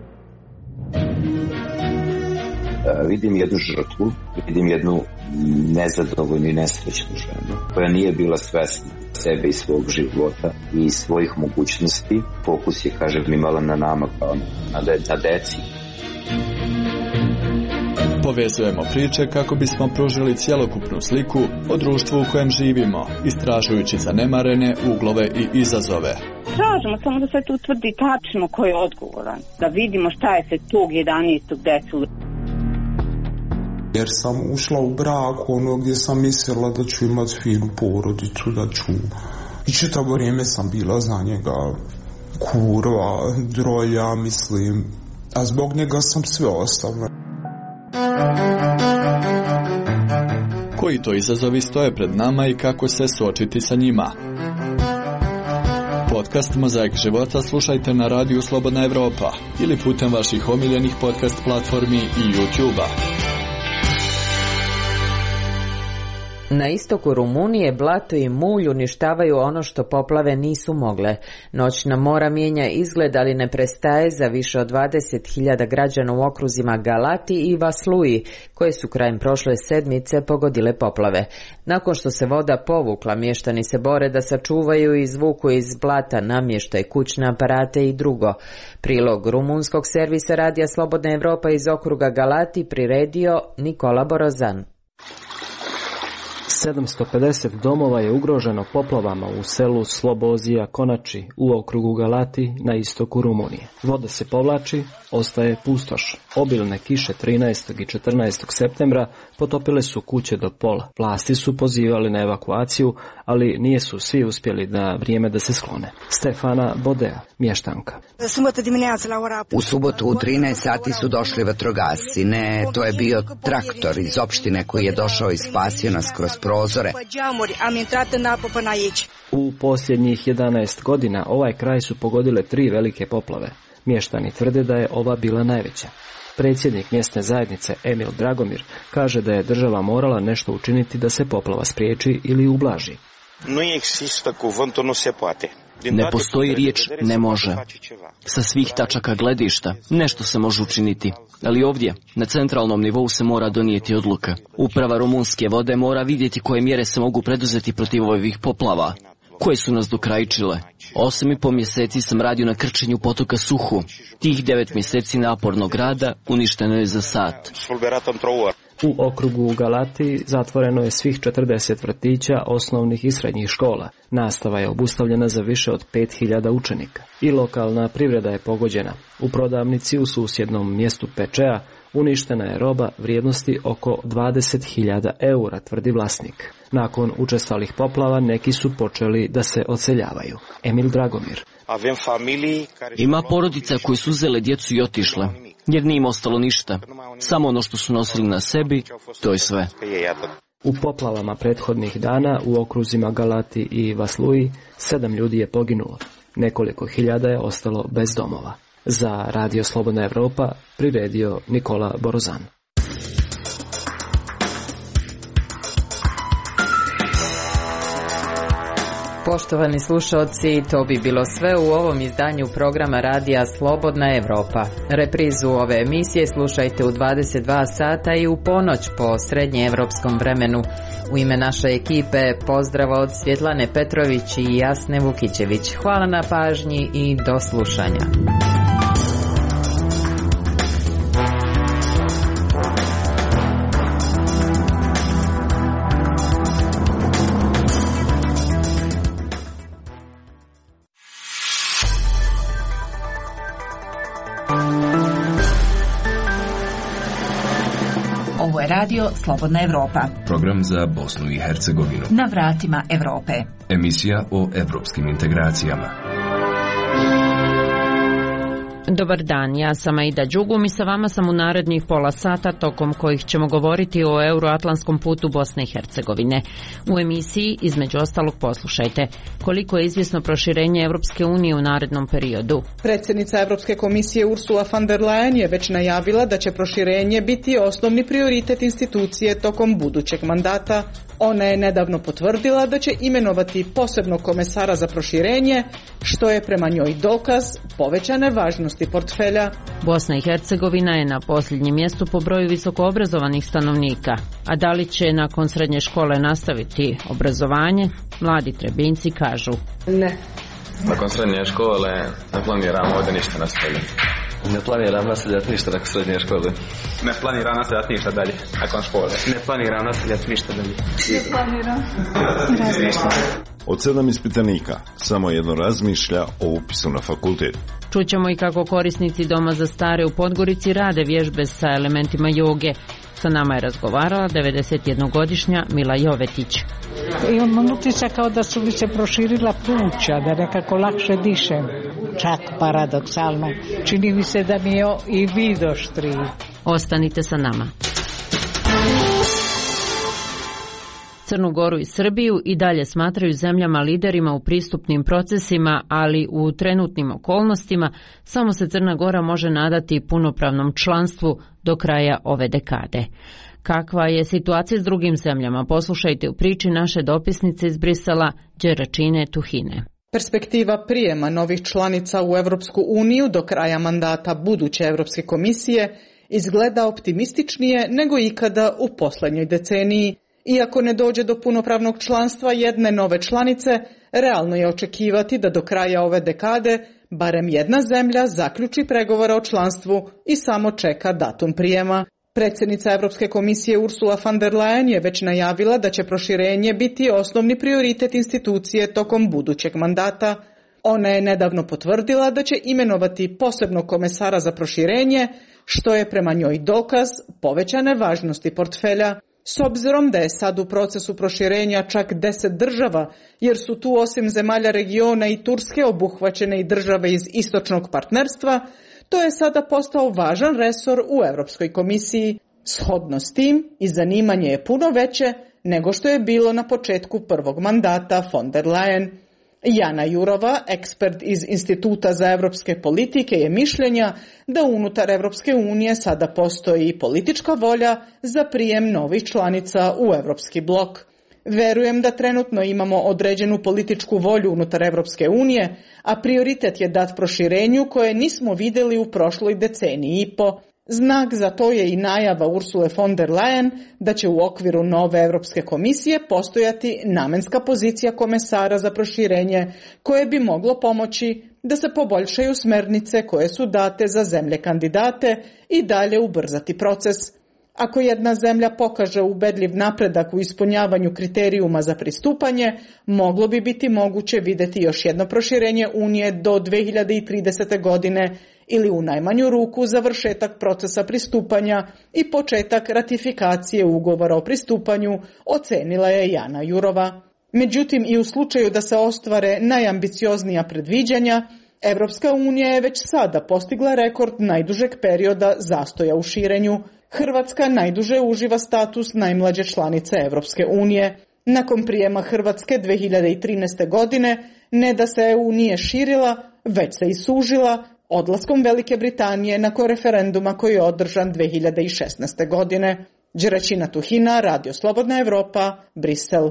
Uh, vidim jednu žrtvu, vidim jednu nezadovoljnu i nesrećnu ženu koja nije bila svesna sebe i svog života i svojih mogućnosti. Fokus je, kažem, imala na nama kao na, de, na deci. Povezujemo priče kako bismo pružili cjelokupnu sliku o društvu u kojem živimo, istražujući zanemarene uglove i izazove. Tražimo samo da se tu utvrdi tačno ko je odgovoran, da vidimo šta je se tog jedanaestog desilo. Jer sam ušla u brak ono gdje sam mislila da ću imati finu porodicu, da ću... I čitavo vrijeme sam bila za njega kurva, drolja, mislim, a zbog njega sam sve ostavila. Koji to izazovi stoje pred nama i kako se suočiti sa njima? Podcast Mozaik života slušajte na radiju Slobodna Evropa ili putem vaših omiljenih podcast platformi i YouTube-a. Na istoku Rumunije blato i mulj uništavaju ono što poplave nisu mogle. Noćna mora mijenja izgled, ali ne prestaje za više od dvadeset hiljada građana u okruzima Galati i Vasluji, koje su krajem prošle sedmice pogodile poplave. Nakon što se voda povukla, mještani se bore da sačuvaju i izvuku iz blata namještaj, kućne aparate i drugo. Prilog rumunskog servisa Radija Slobodna Evropa iz okruga Galati priredio Nikola Borozan. sedamsto pedeset domova je ugroženo poplavama u selu Slobozija Konači u okrugu Galati na istoku Rumunije. Voda se povlači, ostaje pustoš. Obilne kiše trinaestog i četrnaestog septembra potopile su kuće do pola. Vlasti su pozivali na evakuaciju, ali nije su svi uspjeli na vrijeme da se sklone. Stefana Bodea, mještanka. U subotu u trinaest sati su došli vatrogasci. Ne, to je bio traktor iz opštine koji je došao i spasio nas kroz prozore. U posljednjih jedanaest godina ovaj kraj su pogodile tri velike poplave. Mještani tvrde da je ova bila najveća. Predsjednik mjesne zajednice Emil Dragomir kaže da je država morala nešto učiniti da se poplava spriječi ili ublaži. Ne postoji riječ ne može. Sa svih tačaka gledišta nešto se može učiniti, ali ovdje na centralnom nivou se mora donijeti odluka. Uprava rumunske vode mora vidjeti koje mjere se mogu preduzeti protiv ovih poplava, koje su nas dokrajčile. Osam i po mjeseci sam radio na krčenju potoka Suhu. Tih devet mjeseci napornog rada uništeno je za sat. U okrugu u Galati zatvoreno je svih četrdeset vrtića, osnovnih i srednjih škola. Nastava je obustavljena za više od pet hiljada učenika. I lokalna privreda je pogođena. U prodavnici u susjednom mjestu Pečea uništena je roba vrijednosti oko dvadeset hiljada eura, tvrdi vlasnik. Nakon učestalih poplava neki su počeli da se odseljavaju. Emil Dragomir. Ima porodica koji su uzele djecu i otišle, jer nije im ostalo ništa. Samo ono što su nosili na sebi, to je sve. U poplavama prethodnih dana u okruzima Galati i Vasluji sedam ljudi je poginulo. Nekoliko hiljada je ostalo bez domova. Za Radio Slobodna Evropa priredio Nikola Borozan. Poštovani slušalci, to bi bilo sve u ovom izdanju programa Radija Slobodna Evropa. Reprizu ove emisije slušajte u dvadeset dva sata i u ponoć po srednjeevropskom vremenu. U ime naše ekipe pozdrav od Svjetlane Petrović i Jasne Vukićević. Hvala na pažnji i do slušanja. Ovo je radio Slobodna Evropa. Program za Bosnu i Hercegovinu. Na vratima Evrope. Emisija o evropskim integracijama. Dobar dan, ja sam Aida Đugum i sa vama sam u narednih pola sata tokom kojih ćemo govoriti o euroatlantskom putu Bosne i Hercegovine. U emisiji, između ostalog, poslušajte koliko je izvjesno proširenje Evropske unije u narednom periodu. Predsjednica Evropske komisije Ursula von der Leyen je već najavila da će proširenje biti osnovni prioritet institucije tokom budućeg mandata. Ona je nedavno potvrdila da će imenovati posebnog komesara za proširenje, što je prema njoj dokaz povećane važnosti portfelja. Bosna i Hercegovina je na posljednjem mjestu po broju visokoobrazovanih stanovnika, a da li će nakon srednje škole nastaviti obrazovanje, mladi Trebinjci kažu ne. Nakon srednje škole ne planiramo ovdje ništa nastaviti. Ne planiram nastavljati ništa nakon srednje škole. Ne planiram nastavljati ništa dalje nakon škole. Ne planiram nastavljati ništa dalje. Ne planiram. Od sedam ispitanika, samo jedno razmišlja o upisu na fakultet. Čućemo i kako korisnici Doma za stare u Podgorici rade vježbe sa elementima joge. Sa nama je razgovarala devedesetjednogodišnja Mila Jovetić. Imam utjeca kao da su mi se proširila pluća, da nekako lakše dišem. Čak paradoksalno. Čini mi se da mi je i vid oštriji. Ostanite sa nama. Crnu Goru i Srbiju i dalje smatraju zemljama liderima u pristupnim procesima, ali u trenutnim okolnostima samo se Crna Gora može nadati punopravnom članstvu do kraja ove dekade. Kakva je situacija s drugim zemljama? Poslušajte u priči naše dopisnice iz Brisela, Đeračine Tuhine. Perspektiva prijema novih članica u Evropsku uniju do kraja mandata buduće Evropske komisije izgleda optimističnije nego ikada u posljednjoj deceniji. Iako ne dođe do punopravnog članstva jedne nove članice, realno je očekivati da do kraja ove dekade barem jedna zemlja zaključi pregovore o članstvu i samo čeka datum prijema. Predsjednica Europske komisije Ursula von der Leyen je već najavila da će proširenje biti osnovni prioritet institucije tokom budućeg mandata. Ona je nedavno potvrdila da će imenovati posebnog komesara za proširenje, što je prema njoj dokaz povećane važnosti portfelja. S obzirom da je sad u procesu proširenja čak deset država, jer su tu osim zemalja regiona i Turske obuhvaćene i države iz istočnog partnerstva, to je sada postao važan resor u Europskoj komisiji. Shodno s tim i zanimanje je puno veće nego što je bilo na početku prvog mandata von der Leyen. Jana Jurova, ekspert iz Instituta za evropske politike, je mišljenja da unutar Evropske unije sada postoji politička volja za prijem novih članica u Evropski blok. Verujem da trenutno imamo određenu političku volju unutar Evropske unije, a prioritet je dat proširenju koje nismo vidjeli u prošloj deceniji i po. Znak za to je i najava Ursule von der Leyen da će u okviru nove Europske komisije postojati namenska pozicija komesara za proširenje koje bi moglo pomoći da se poboljšaju smernice koje su date za zemlje kandidate i dalje ubrzati proces. Ako jedna zemlja pokaže ubedljiv napredak u ispunjavanju kriterijuma za pristupanje, moglo bi biti moguće vidjeti još jedno proširenje Unije do dve hiljade tridesete. godine ili u najmanju ruku završetak procesa pristupanja i početak ratifikacije ugovora o pristupanju, ocenila je Jana Jurova. Međutim, i u slučaju da se ostvare najambicioznija predviđanja, Evropska unija je već sada postigla rekord najdužeg perioda zastoja u širenju. Hrvatska najduže uživa status najmlađe članice Evropske unije. Nakon prijema Hrvatske dve hiljade trinaeste. godine ne da se E U nije širila, već se i sužila odlaskom Velike Britanije nakon referenduma koji je održan dve hiljade šesnaeste. godine. Đeračina Tuhina, Radio Slobodna Evropa, Brisel.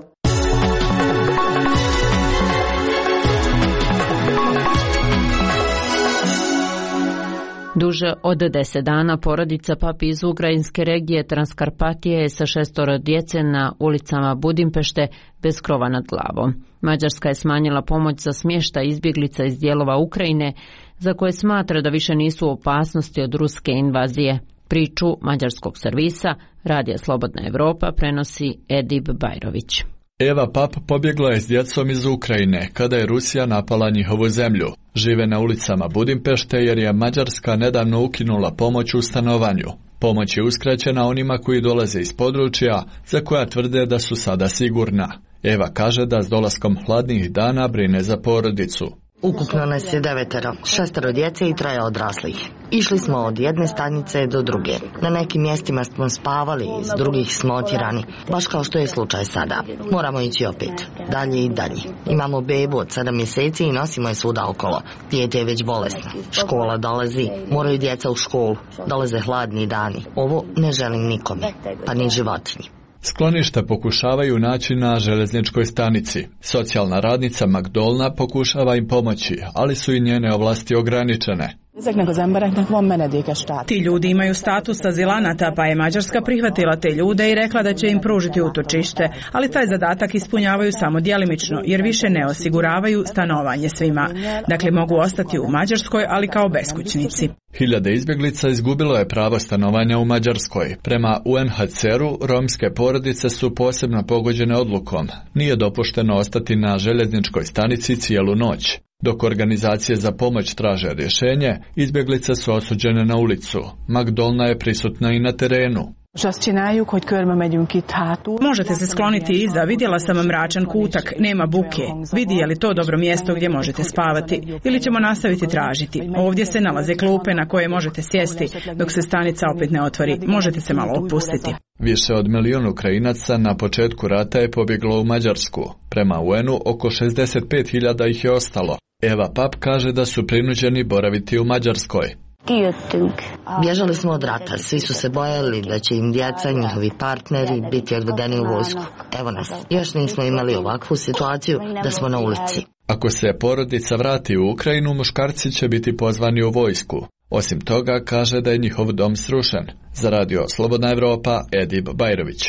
Duže od deset dana porodica Papi iz ukrajinske regije Transkarpatije je sa šestoro djece na ulicama Budimpešte bez krova nad glavom. Mađarska je smanjila pomoć za smještaj izbjeglica iz dijelova Ukrajine za koje smatra da više nisu u opasnosti od ruske invazije. Priču mađarskog servisa Radija Slobodna Evropa prenosi Edip Bajrović. Eva Pap pobjegla je s djecom iz Ukrajine kada je Rusija napala njihovu zemlju. Žive na ulicama Budimpešte jer je Mađarska nedavno ukinula pomoć u stanovanju. Pomoć je uskraćena onima koji dolaze iz područja za koja tvrde da su sada sigurna. Eva kaže da s dolaskom hladnih dana brine za porodicu. Ukupno nas je devetero, šestero djece i troje odraslih. Išli smo od jedne stanice do druge. Na nekim mjestima smo spavali, s drugih smo otjerani, baš kao što je slučaj sada. Moramo ići opet, dalje i dalje. Imamo bebu od sedam mjeseci i nosimo je svuda okolo. Dijete je već bolesno. Škola dolazi, moraju djeca u školu. Dolaze hladni dani. Ovo ne želim nikome, pa ni životinji. Skloništa pokušavaju naći na željezničkoj stanici. Socijalna radnica Magdolna pokušava im pomoći, ali su i njene ovlasti ograničene. Ti ljudi imaju status azilanata, pa je Mađarska prihvatila te ljude i rekla da će im pružiti utočište, ali taj zadatak ispunjavaju samo djelimično, jer više ne osiguravaju stanovanje svima. Dakle, mogu ostati u Mađarskoj, ali kao beskućnici. Hiljade izbjeglica izgubilo je pravo stanovanja u Mađarskoj. Prema U N H C R-u, romske porodice su posebno pogođene odlukom. Nije dopušteno ostati na željezničkoj stanici cijelu noć. Dok organizacije za pomoć traže rješenje, izbjeglice su osuđene na ulicu. Magdolna je prisutna i na terenu. Možete se skloniti iza, vidjela sam mračan kutak, nema buke. Vidi je li to dobro mjesto gdje možete spavati ili ćemo nastaviti tražiti. Ovdje se nalaze klupe na koje možete sjesti dok se stanica opet ne otvori. Možete se malo opustiti. Više od milijun Ukrajinaca na početku rata je pobjeglo u Mađarsku. Prema U N-u oko šezdeset pet hiljada ih je ostalo. Eva Pap kaže da su prinuđeni boraviti u Mađarskoj. Bježali smo od rata, svi su se bojali da će im djeca i njihovi partneri biti odvedeni u vojsku. Evo nas, još nismo imali ovakvu situaciju da smo na ulici. Ako se porodica vrati u Ukrajinu, muškarci će biti pozvani u vojsku. Osim toga, kaže da je njihov dom srušen. Za Radio Slobodna Evropa, Edip Bajrović.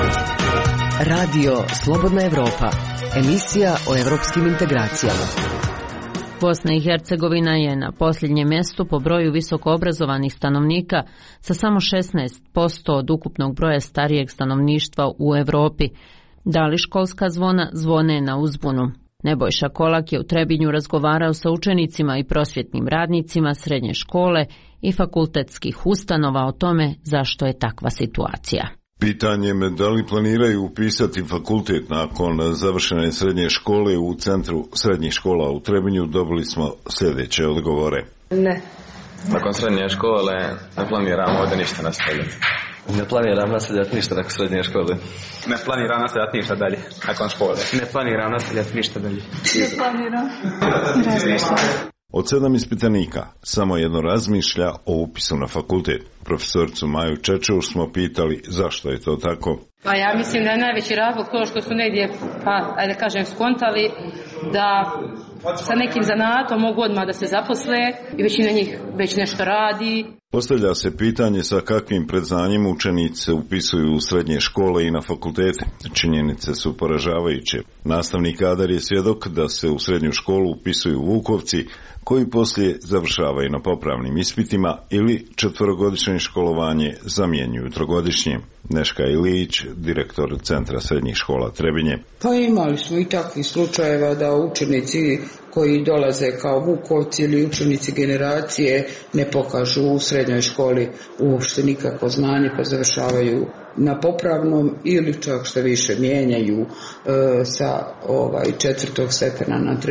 Radio Slobodna Evropa, emisija o evropskim integracijama. Bosna i Hercegovina je na posljednjem mjestu po broju visoko obrazovanih stanovnika sa samo šesnaest posto od ukupnog broja starijeg stanovništva u Europi. Da li školska zvona zvone na uzbunu? Nebojša Kolak je u Trebinju razgovarao sa učenicima i prosvjetnim radnicima srednje škole i fakultetskih ustanova o tome zašto je takva situacija. Pitanjem da li planiraju upisati fakultet nakon završene srednje škole u Centru srednjih škola u Trebinju dobili smo sljedeće odgovore. Ne. Nakon srednje škole ne planiramo ovdje ništa nastavljati. Ne planiram nastavljati ništa nakon srednje škole. Ne planiram nastavljati ništa dalje nakon škole. Ne planiram nastavljati ništa dalje. Ne planiram. Razmišljam. Od sedam ispitanika samo jedno razmišlja o upisu na fakultet. Profesoricu Maju Čečevu smo pitali zašto je to tako. Pa ja mislim da je najveći razlog to što su negdje, pa ajde kažem, skontali da sa nekim zanatom mogu odmah da se zaposle i većina njih već nešto radi. Postavlja se pitanje sa kakvim predznanjima učenici se upisuju u srednje škole i na fakultete. Činjenice su poražavajuće. Nastavni kadar je svjedok da se u srednju školu upisuju Vukovci, koji poslije završavaju na popravnim ispitima ili četverogodišnje školovanje zamjenjuju trogodišnje. Neška Ilić, direktor Centra srednjih škola Trebinje. Pa imali smo i takvih slučajeva da učenici koji dolaze kao Vukovci ili učenici generacije ne pokažu u srednjoj školi uopšte nikakvo znanje pa završavaju na popravnom ili čak što više mijenjaju e, sa ovaj četvrtog stepena na treći.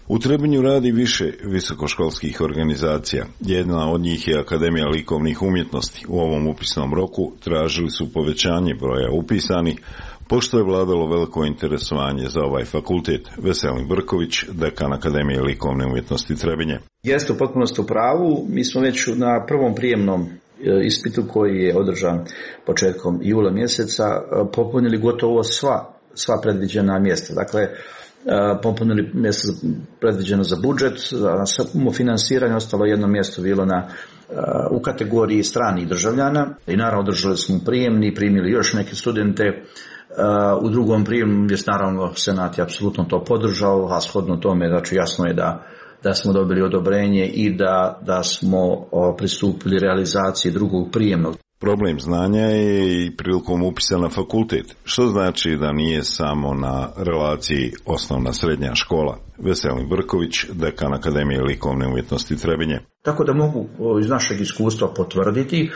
U Trebinju radi više visokoškolskih organizacija. Jedna od njih je Akademija likovnih umjetnosti. U ovom upisnom roku tražili su povećanje broja upisanih, pošto je vladalo veliko interesovanje za ovaj fakultet. Veselin Brković, dekan Akademije likovne umjetnosti Trebinje. Jeste u potpunosti u pravu. Mi smo već na prvom prijemnom ispitu koji je održan početkom jula mjeseca popunili gotovo sva, sva predviđena mjesta. Dakle, popunili mjesto predviđeno za budžet, za samofinansiranje, ostalo jedno mjesto bilo na, u kategoriji stranih državljana i naravno održali smo prijemni i primili još neke studente. U drugom prijemu je naravno Senat je apsolutno to podržao, a shodno tome znači jasno je da, da smo dobili odobrenje i da, da smo pristupili realizaciji drugog prijemnog. Problem znanja je i prilikom upisa na fakultet, što znači da nije samo na relaciji osnovna srednja škola. Veselin Brković, dekan Akademije likovne umjetnosti Trebinje. Tako da mogu iz našeg iskustva potvrditi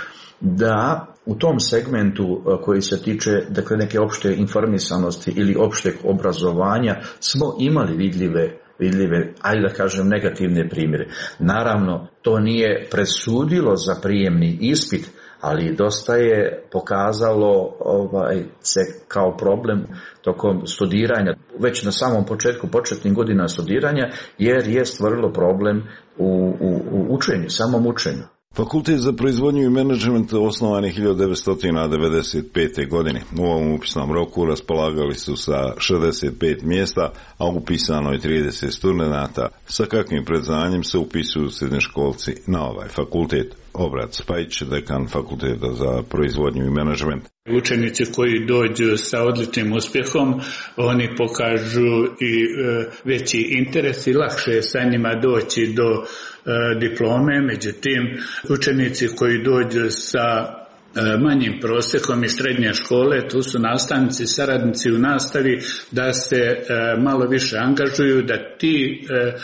da u tom segmentu koji se tiče dakle, neke opšte informisanosti ili opšteg obrazovanja smo imali vidljive vidljive, ajde da kažem, negativne primjere. Naravno, to nije presudilo za prijemni ispit, ali dosta je pokazalo ovaj, se kao problem tokom studiranja, već na samom početku, početnih godina studiranja, jer je stvorilo problem u, u, u učenju, samom učenju. Fakultet za proizvodnju i menadžment osnovan je hiljadu devetsto devedeset pete. godine. U ovom upisnom roku raspolagali su sa šezdeset pet mjesta, a upisano je trideset studenata. Sa kakvim predznanjem se upisuju srednjoškolci na ovaj fakultet? Obrat Spajić, dekan Fakulteta za proizvodnju i menadžment. Učenici koji dođu sa odličnim uspjehom, oni pokažu i e, veći interes i lakše je sa njima doći do e, diplome. Međutim, učenici koji dođu sa manjim prosjekom iz srednje škole, tu su nastavnici, saradnici u nastavi, da se malo više angažuju, da ti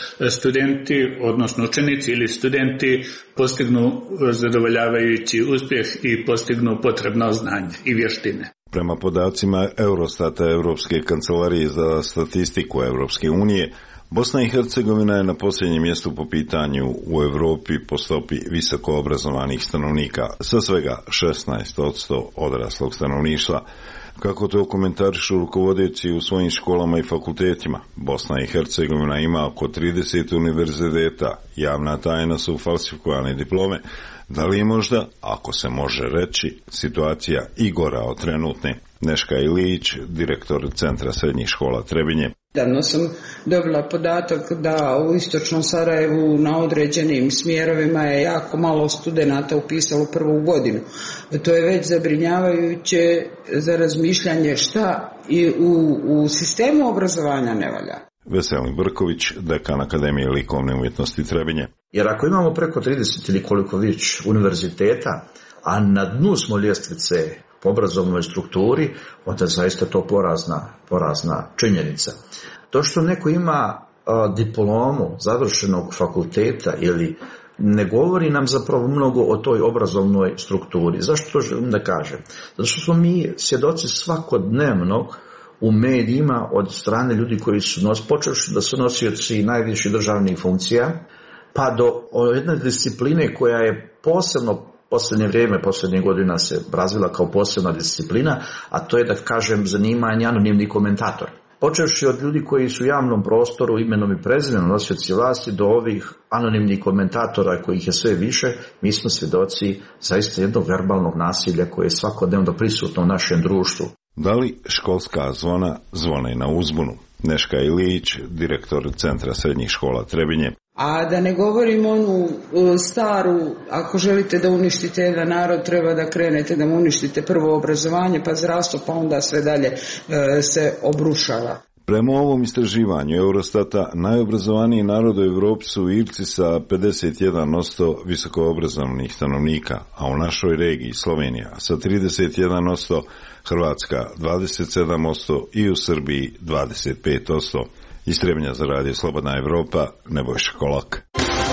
studenti, odnosno učenici ili studenti postignu zadovoljavajući uspjeh i postignu potrebno znanje i vještine. Prema podacima Eurostata, Europske kancelarije za statistiku Europske unije, Bosna i Hercegovina je na posljednjem mjestu po pitanju u Europi po stopi visoko obrazovanih stanovnika, sa svega šesnaest posto odraslog stanovništva. Kako to komentarišu rukovodeći u svojim školama i fakultetima, Bosna i Hercegovina ima oko trideset univerziteta, javna tajna su falsifikovane diplome. Da li je možda, ako se može reći, situacija i gora od trenutne? Neška Ilić, direktor Centra srednjih škola Trebinje. Davno sam dobila podatak da u istočnom Sarajevu na određenim smjerovima je jako malo studenata upisalo prvu godinu. To je već zabrinjavajuće za razmišljanje šta i u, u sistemu obrazovanja ne valja. Veselin Brković, dekan Akademije likovne umjetnosti Trebinje. Jer ako imamo preko trideset ili koliko već univerziteta, a na dnu smo ljestvice po obrazovnoj strukturi, onda zaista to porazna, porazna činjenica. To što neko ima a, diplomu završenog fakulteta ili ne govori nam zapravo mnogo o toj obrazovnoj strukturi. Zašto to želim da kažem? Zato što smo mi svjedoci svakodnevnog u medijima od strane ljudi koji su nos, počevši da su nosioci najviših državnih funkcija, pa do jedne discipline koja je posebno posljednje vrijeme, posljednje godina se razvila kao posebna disciplina, a to je da kažem zanimanje anonimni komentator. Počevši od ljudi koji su u javnom prostoru imenom i prezimenom nosioci vlasti do ovih anonimnih komentatora kojih je sve više, mi smo svjedoci zaista jednog verbalnog nasilja koje je svakodnevno prisutno u našem društvu. Da li školska zvona zvone na uzbunu? Neška Ilić, direktor Centra srednjih škola Trebinje. A da ne govorim onu staru, ako želite da uništite jedan narod, treba da krenete da mu uništite prvo obrazovanje, pa zdravstvo, pa onda sve dalje e, se obrušava. Prema ovom istraživanju Eurostata, najobrazovaniji narod u Evropi su Irci sa pedeset jedan posto visokoobrazovnih stanovnika, a u našoj regiji Slovenija sa trideset jedan posto, Hrvatska dvadeset sedam posto i u Srbiji dvadeset pet posto. Iz Trebinja za radio Slobodna Evropa, Nebojša Kolak.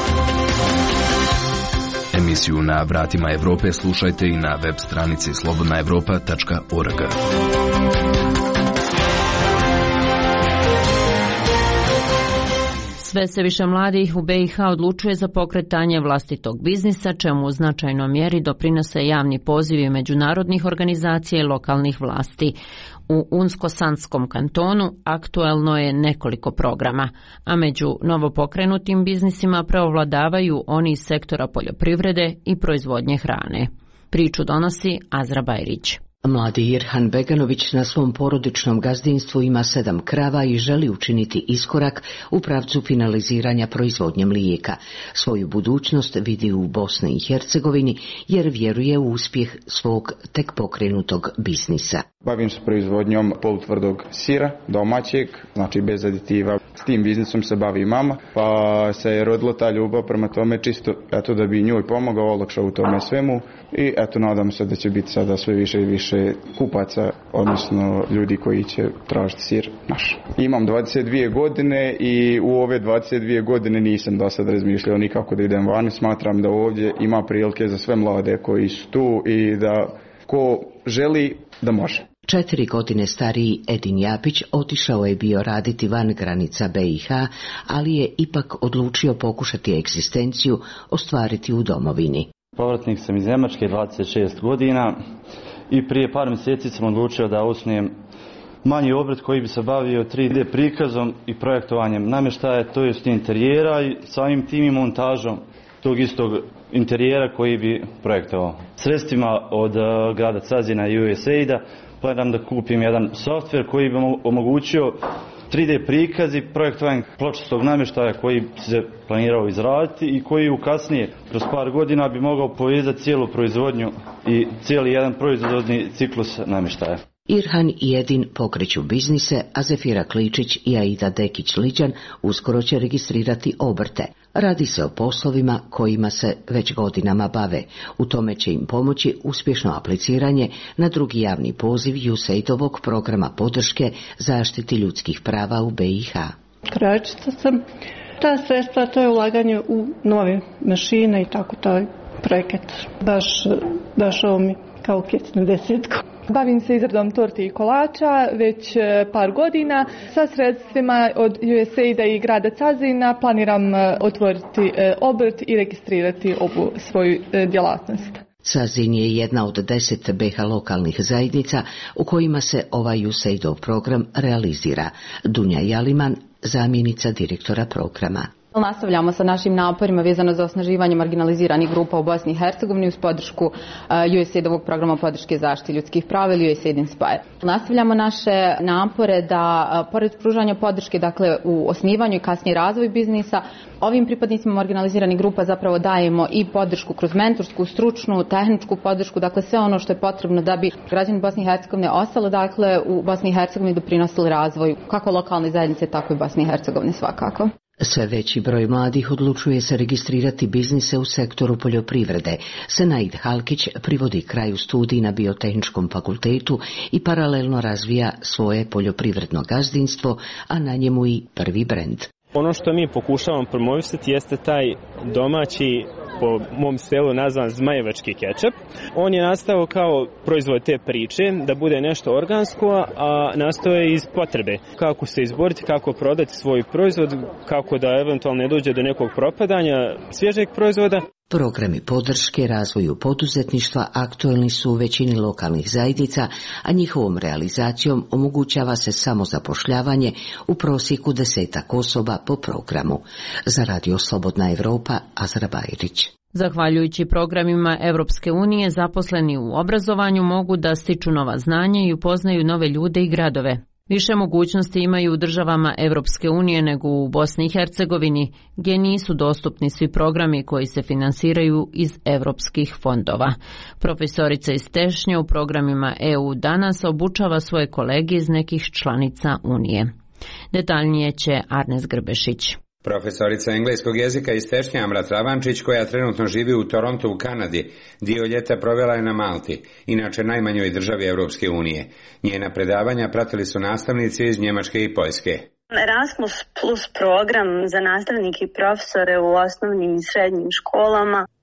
Emisiju Na vratima Evrope slušajte i na web stranici slobodna evropa tačka org. Sve se više mladih u B i H odlučuje za pokretanje vlastitog biznisa, čemu u značajnoj mjeri doprinose javni pozivi međunarodnih organizacija i lokalnih vlasti. U Unsko-Sanskom kantonu aktuelno je nekoliko programa, a među novopokrenutim biznisima preovladavaju oni iz sektora poljoprivrede i proizvodnje hrane. Priču donosi Azra Bajrić. Mladi Irhan Beganović na svom porodičnom gazdinstvu ima sedam krava i želi učiniti iskorak u pravcu finaliziranja proizvodnje mlijeka. Svoju budućnost vidi u Bosni i Hercegovini jer vjeruje u uspjeh svog tek pokrenutog biznisa. Bavim se proizvodnjom polutvrdog sira, domaćeg, znači bez aditiva. S tim biznisom se bavi mama, pa se je rodila ta ljubav prema tome čisto eto da bi njoj pomogao, olakšao u tome svemu i eto nadam se da će biti sada sve više i više kupaca, odnosno ljudi koji će tražiti sir naš. Imam dvadeset dvije godine i u ove dvadeset dvije godine nisam do sad razmišljao nikako da idem vani. Smatram da ovdje ima prilike za sve mlade koji su tu i da ko želi da može. Četiri godine stariji Edin Japić otišao je bio raditi van granica B i H, ali je ipak odlučio pokušati egzistenciju ostvariti u domovini. Povratnik sam iz Njemačke, dvadeset šest godina i prije par mjeseci sam odlučio da osnujem manji obrt koji bi se bavio tri D prikazom i projektovanjem namještaja, to jest interijera i samim tim i montažom tog istog interijera koji bi projektovao. Sredstvima od grada Cazina i U S A I D-a planiram da kupim jedan softver koji bi omogućio tri D prikaz i projektovanje pločastog namještaja koji se planirao izraditi i koji u kasnije, kroz par godina, bi mogao povezati cijelu proizvodnju i cijeli jedan proizvodni ciklus namještaja. Irhan i Edin pokreću biznise, a Zefira Kličić i Aida Dekić-Liđan uskoro će registrirati obrte. Radi se o poslovima kojima se već godinama bave. U tome će im pomoći uspješno apliciranje na drugi javni poziv U S A I D-ovog programa podrške zaštiti ljudskih prava u B i H. Krojačica sam. Ta sredstva, to je ulaganje u nove mašine i tako taj projekat. Baš došao mi kao kec na desetku. Bavim se izradom torti i kolača već par godina. Sa sredstvima od U S A I D-a i grada Cazina planiram otvoriti obrt i registrirati ovu svoju djelatnost. Cazin je jedna od deset B i H lokalnih zajednica u kojima se ovaj U S A I D-ov program realizira. Dunja Jaliman, zamjenica direktora programa. Nastavljamo sa našim naporima vezano za osnaživanje marginaliziranih grupa u Bosni i Hercegovini uz podršku U S A I D-ovog programa podrške zaštiti ljudskih prava ili U S A I D Inspire. Nastavljamo naše napore da, pored pružanja podrške, dakle u osnivanju i kasnije razvoju biznisa, ovim pripadnicima marginaliziranih grupa zapravo dajemo i podršku kroz mentorsku, stručnu, tehničku podršku, dakle sve ono što je potrebno da bi građani Bosne i Hercegovine ostalo, dakle u Bosni i Hercegovini doprinosili razvoju kako lokalne zajednice, tako i Bosne i Hercegovine svakako. Sve veći broj mladih odlučuje se registrirati biznise u sektoru poljoprivrede. Senaid Halkić privodi kraju studij na Biotehničkom fakultetu i paralelno razvija svoje poljoprivredno gazdinstvo, a na njemu i prvi brend. Ono što mi pokušavamo promovisati jeste taj domaći, po mom selu nazvan zmajevački kečap. On je nastao kao proizvod te priče, da bude nešto organsko, a nastao je iz potrebe. Kako se izboriti, kako prodati svoj proizvod, kako da eventualno ne dođe do nekog propadanja svježeg proizvoda. Programi podrške razvoju poduzetništva aktualni su u većini lokalnih zajednica, a njihovom realizacijom omogućava se samozapošljavanje u prosjeku desetak osoba po programu. Za Radio Slobodna Evropa, Azra Bajrić. Zahvaljujući programima Evropske unije, zaposleni u obrazovanju mogu da stiču nova znanja i upoznaju nove ljude i gradove. Više mogućnosti imaju u državama Evropske unije nego u Bosni i Hercegovini, gdje nisu dostupni svi programi koji se finansiraju iz evropskih fondova. Profesorica iz Tešnje u programima E U danas obučava svoje kolege iz nekih članica Unije. Detaljnije će Arnes Grbešić. Profesorica engleskog jezika iz Tešnje Amra Travančić, koja trenutno živi u Torontu u Kanadi, dio ljeta provela je na Malti, inače najmanjoj državi Europske unije. Njena predavanja pratili su nastavnici iz Njemačke i Poljske. Erasmus Plus program za nastavnike i profesore u osnovnim i srednjim školama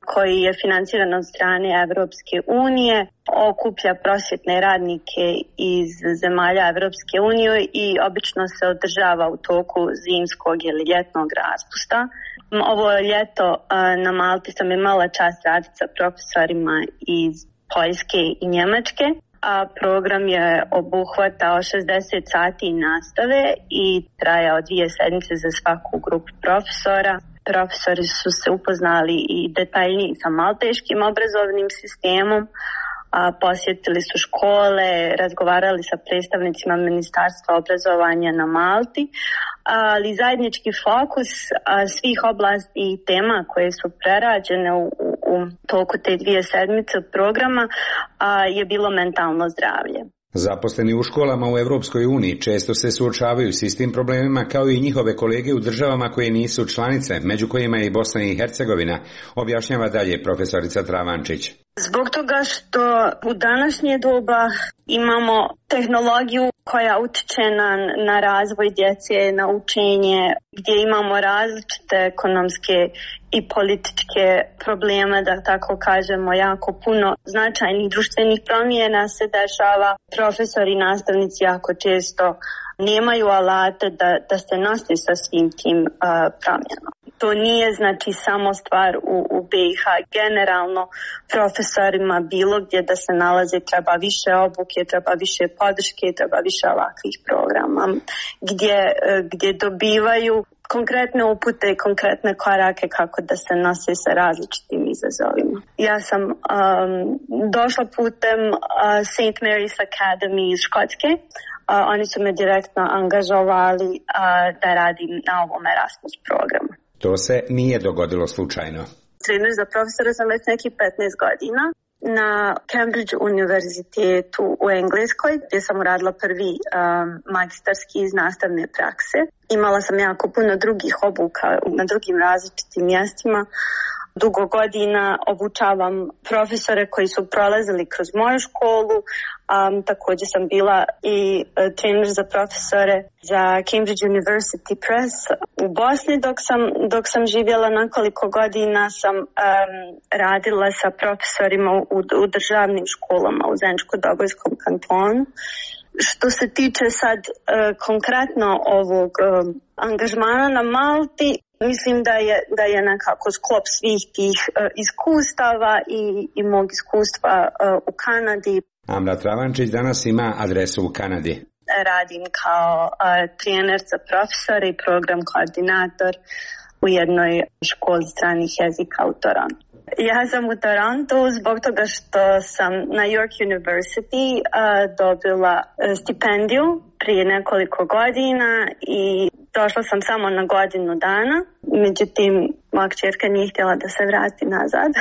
koji je financiran od strane Evropske unije, okuplja prosvjetne radnike iz zemalja Evropske unije i obično se održava u toku zimskog ili ljetnog raspusta. Ovo ljeto na Malti sam imala čast raditi sa profesorima iz Poljske i Njemačke, a program je obuhvatao šezdeset sati nastave i trajao dvije sedmice za svaku grupu profesora. Profesori su se upoznali i detaljnije sa malteškim obrazovnim sistemom, a posjetili su škole, razgovarali sa predstavnicima Ministarstva obrazovanja na Malti, ali zajednički fokus svih oblasti i tema koje su prerađene u, u toku te dvije sedmice programa je bilo mentalno zdravlje. Zaposleni u školama u Europskoj uniji često se suočavaju s istim problemima kao i njihove kolege u državama koje nisu članice, među kojima je i Bosna i Hercegovina, objašnjava dalje profesorica Travančić. Zbog toga što u današnje doba imamo tehnologiju koja utiče na, na razvoj djece, na učenje, gdje imamo različite ekonomske i političke probleme, da tako kažemo, jako puno značajnih društvenih promjena se dešava. Profesori i nastavnici jako često nemaju alate da, da se nose sa svim tim uh, promjenama. To nije znači samo stvar u, u B i H. Generalno profesorima bilo gdje da se nalaze treba više obuke, treba više podrške, treba više ovakvih programa gdje, gdje dobivaju konkretne upute i konkretne korake kako da se nose sa različitim izazovima. Ja sam um, došla putem uh, Saint Mary's Academy iz Škotske. Uh, oni su me direktno angažovali uh, da radim na ovom Erasmus programu. To se nije dogodilo slučajno. Trener za profesora sam već nekih petnaest godina na Cambridge univerzitetu u Engleskoj, gdje sam uradila prvi um, magistarski iz nastavne prakse. Imala sam jako puno drugih obuka na drugim različitim mjestima. Dugo godina obučavam profesore koji su prolazili kroz moju školu. Um, također sam bila i uh, trener za profesore za Cambridge University Press u Bosni. Dok sam, dok sam živjela nekoliko godina sam um, radila sa profesorima u, u državnim školama u Zeničko-Dobojskom kantonu. Što se tiče sad uh, konkretno ovog uh, angažmana na Malti, mislim da je, da je nekako sklop svih tih uh, iskustava i, i mog iskustva uh, u Kanadi. Amra Travančić danas ima adresu u Kanadi. Radim kao uh, trener za profesore i program koordinator u jednoj školi stranih jezika u Torontu. Ja sam u Torontu zbog toga što sam na York University uh, dobila uh, stipendiju prije nekoliko godina i došla sam samo na godinu dana. Međutim, moja kćerka nije htjela da se vrati nazad,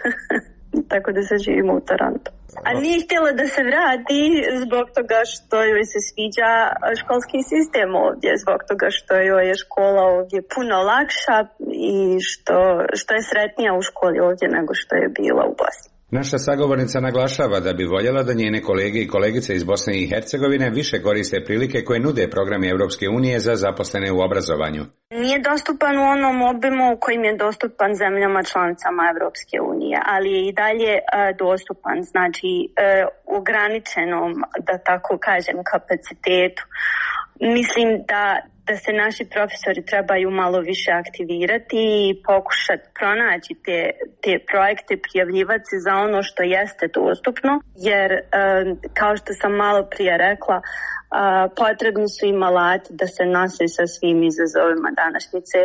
tako da sad živimo u Torontu. A nije htjela da se vrati zbog toga što joj se sviđa školski sistem ovdje, zbog toga što joj je škola ovdje puno lakša i što, što je sretnija u školi ovdje nego što je bila u Bosni. Naša sagovornica naglašava da bi voljela da njene kolege i kolegice iz Bosne i Hercegovine više koriste prilike koje nude programi Europske unije za zaposlene u obrazovanju. Nije dostupan u onom obimu u kojim je dostupan zemljama članicama Europske unije, ali je i dalje uh, dostupan, znači uh, ograničenom, da tako kažem, kapacitetu. Mislim da da se naši profesori trebaju malo više aktivirati i pokušati pronaći te, te projekte, prijavljivati se za ono što jeste dostupno, jer kao što sam malo prije rekla, potrebni su im alati da se nose sa svim izazovima današnjice,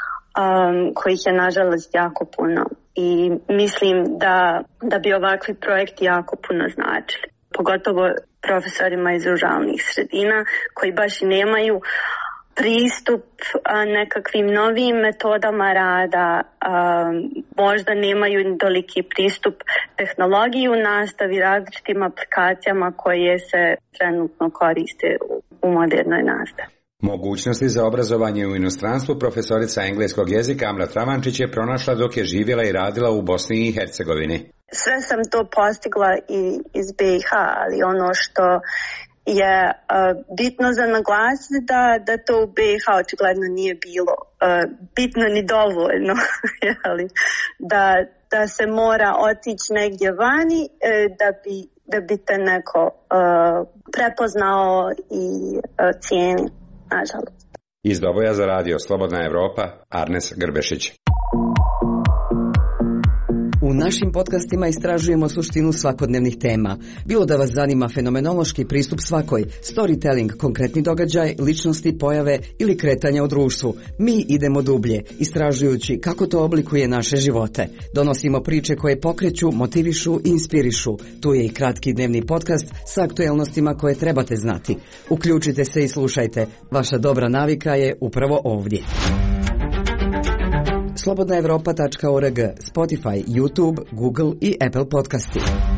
kojih je nažalost jako puno. I mislim da, da bi ovakvi projekti jako puno značili, pogotovo profesorima iz ruralnih sredina koji baš i nemaju pristup a, nekakvim novim metodama rada, a, možda nemaju toliki pristup tehnologiji u nastavi, različitim aplikacijama koje se trenutno koriste u, u modernoj nastavi. Mogućnosti za obrazovanje u inostranstvu profesorica engleskog jezika Amra Travančić je pronašla dok je živjela i radila u Bosni i Hercegovini. Sve sam to postigla i iz B i H, ali ono što je uh, bitno za naglasiti da, da to u B i H očigledno nije bilo uh, bitno ni dovoljno, jeli, da da se mora otići negdje vani da bi, da bi te neko uh, prepoznao i uh, cijeni, nažalost. Iz Doboja za radio Slobodna Evropa, Arnes Grbešić. U našim podcastima istražujemo suštinu svakodnevnih tema. Bilo da vas zanima fenomenološki pristup svakoj, storytelling, konkretni događaj, ličnosti, pojave ili kretanja u društvu, mi idemo dublje, istražujući kako to oblikuje naše živote. Donosimo priče koje pokreću, motivišu i inspirišu. Tu je i kratki dnevni podcast sa aktuelnostima koje trebate znati. Uključite se i slušajte. Vaša dobra navika je upravo ovdje. slobodna evropa tačka org, Spotify, YouTube, Google i Apple podcasti.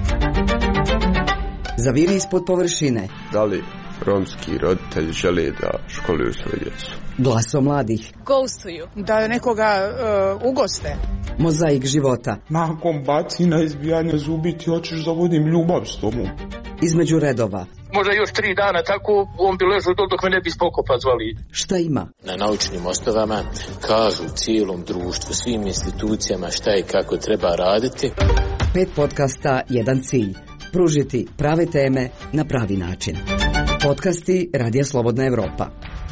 Zaviri ispod površine. Da li romski roditelji žele da školuju svoje djecu? Glaso mladih. Ghostuju. Da nekoga uh, ugoste. Mozaik života. Nakon bacina, izbijanja zubi ti hoćeš da vodim ljubav s tomu. Između redova. Možda još tri dana tako on bi ležao dok me ne bi spokopa zvali. Šta ima? Na naučnim osnovama kažu cijelom društvu, svim institucijama šta i kako treba raditi. Pet podcasta, jedan cilj. Pružiti prave teme na pravi način. Podcasti Radija Slobodna Evropa.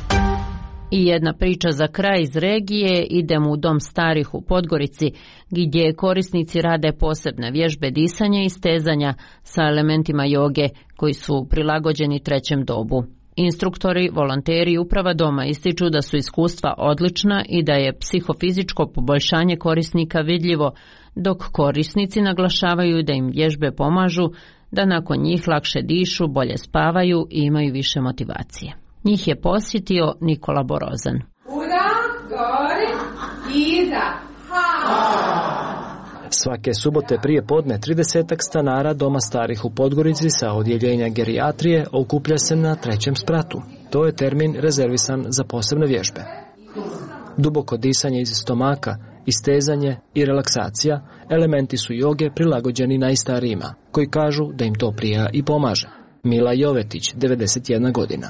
I jedna priča za kraj iz regije, idemo u Dom starih u Podgorici, gdje korisnici rade posebne vježbe disanja i stezanja sa elementima joge koji su prilagođeni trećem dobu. Instruktori, volonteri i uprava doma ističu da su iskustva odlična i da je psihofizičko poboljšanje korisnika vidljivo, dok korisnici naglašavaju da im vježbe pomažu da nakon njih lakše dišu, bolje spavaju i imaju više motivacije. Njih je posjetio Nikola Borozan. Uda, gori, iza, ha! Svake subote prije podne tridesetak stanara Doma starih u Podgorici sa odjeljenja gerijatrije okuplja se na trećem spratu. To je termin rezervisan za posebne vježbe. Duboko disanje iz stomaka, istezanje i relaksacija elementi su joge prilagođeni najstarijima, koji kažu da im to prija i pomaže. Mila Jovetić, devedeset jedna godina.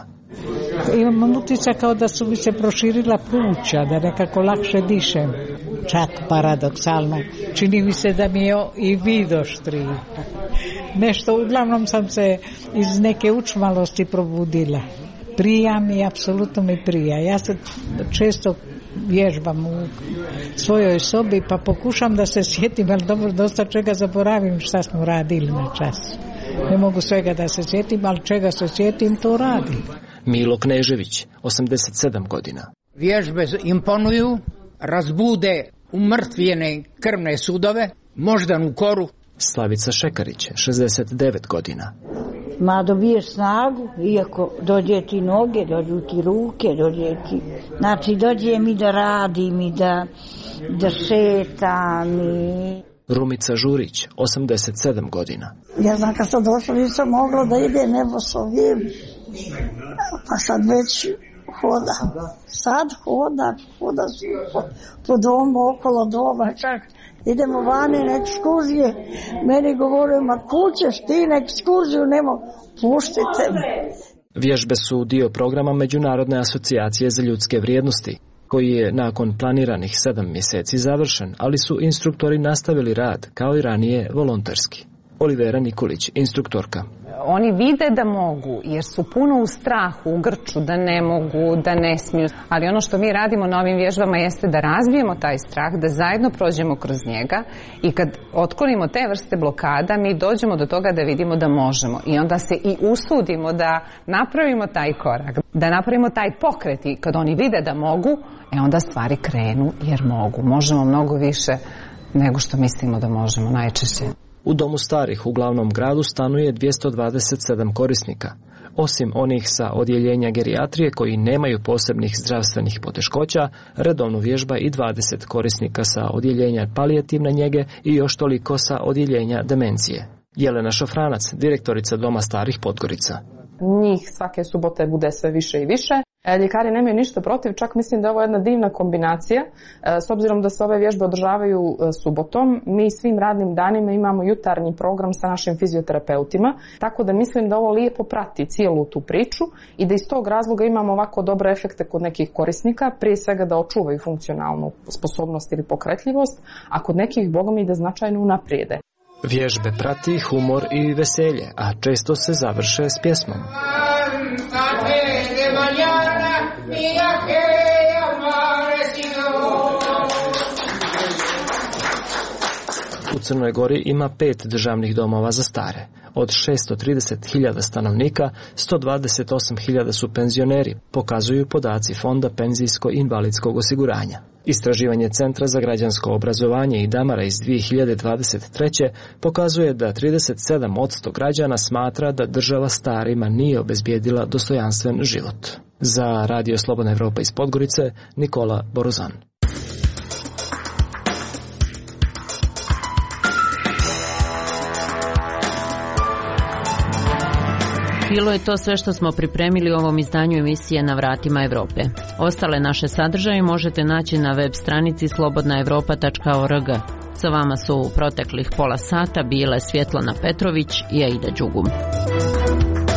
Imam utjecaj kao da su mi se proširila pluća, da nekako lakše dišem. Čak paradoksalno. Čini mi se da mi je i vid oštriji. Nešto, uglavnom sam se iz neke učmalosti probudila. Prija mi, apsolutno mi prija. Ja se često vježbam u svojoj sobi pa pokušam da se sjetim, ali dobro, dosta čega zaboravim šta smo radili na čas. Ne mogu svega da se sjetim, ali čega se sjetim, to radim. Milo Knežević, osamdeset sedam godina. Vježbe imponuju, razbude umrtvljene krvne sudove, moždanu koru. Slavica Šekarić, šezdeset devet godina. Ma dobiješ snagu, iako dođe ti noge, dođu ti ruke, dođe ti... Znači, dođe mi da radim i da, da šetam i... Rumica Žurić, osamdeset sedam godina. Ja znam kad sam došla nisam mogla da ide nebo s ovim, pa sad već hoda. Sad hoda, hoda po, po domu, okolo doma, čak idemo vani na ekskurzije. Meni govore, ma kućeš ti na ekskurziju, nemo, puštite me. Vježbe su dio programa Međunarodne asocijacije za ljudske vrijednosti, koji je nakon planiranih sedam mjeseci završen, ali su instruktori nastavili rad, kao i ranije volonterski. Olivera Nikolić, instruktorka. Oni vide da mogu, jer su puno u strahu, u grču, da ne mogu, da ne smiju. Ali ono što mi radimo na ovim vježbama jeste da razbijemo taj strah, da zajedno prođemo kroz njega i kad otklonimo te vrste blokada, mi dođemo do toga da vidimo da možemo. I onda se i usudimo da napravimo taj korak, da napravimo taj pokret i kad oni vide da mogu, e onda stvari krenu jer mogu. Možemo mnogo više nego što mislimo da možemo najčešće. U Domu starih u glavnom gradu stanuje dvjesto dvadeset sedam korisnika. Osim onih sa odjeljenja gerijatrije koji nemaju posebnih zdravstvenih poteškoća, redovno vježba i dvadeset korisnika sa odjeljenja palijativne njege i još toliko sa odjeljenja demencije. Jelena Šofranac, direktorica Doma starih Podgorica. Njih svake subote bude sve više i više. Ljekari nemaju ništa protiv, čak mislim da je ovo jedna divna kombinacija. S obzirom da se ove vježbe održavaju subotom, mi svim radnim danima imamo jutarnji program sa našim fizioterapeutima, tako da mislim da ovo lijepo prati cijelu tu priču i da iz tog razloga imamo ovako dobre efekte kod nekih korisnika, prije svega da očuvaju funkcionalnu sposobnost ili pokretljivost, a kod nekih, bogom, i da značajno unaprijede. Vježbe prati humor i veselje, a često se završe s pjesmom. U Crnoj Gori ima pet državnih domova za stare. Od šessto trideset hiljada stanovnika, sto dvadeset osam hiljada su penzioneri, pokazuju podaci Fonda penzijsko-invalidskog osiguranja. Istraživanje Centra za građansko obrazovanje i Damara iz dvije hiljade dvadeset treće pokazuje da trideset sedam posto građana smatra da država starima nije obezbijedila dostojanstven život. Za Radio Slobodna Evropa iz Podgorice, Nikola Borozan. Bilo je to sve što smo pripremili u ovom izdanju emisije Na vratima Evrope. Ostale naše sadržaje možete naći na web stranici slobodna evropa tačka org. Sa vama su u proteklih pola sata bile Svjetlana Petrović i Aida Đugum.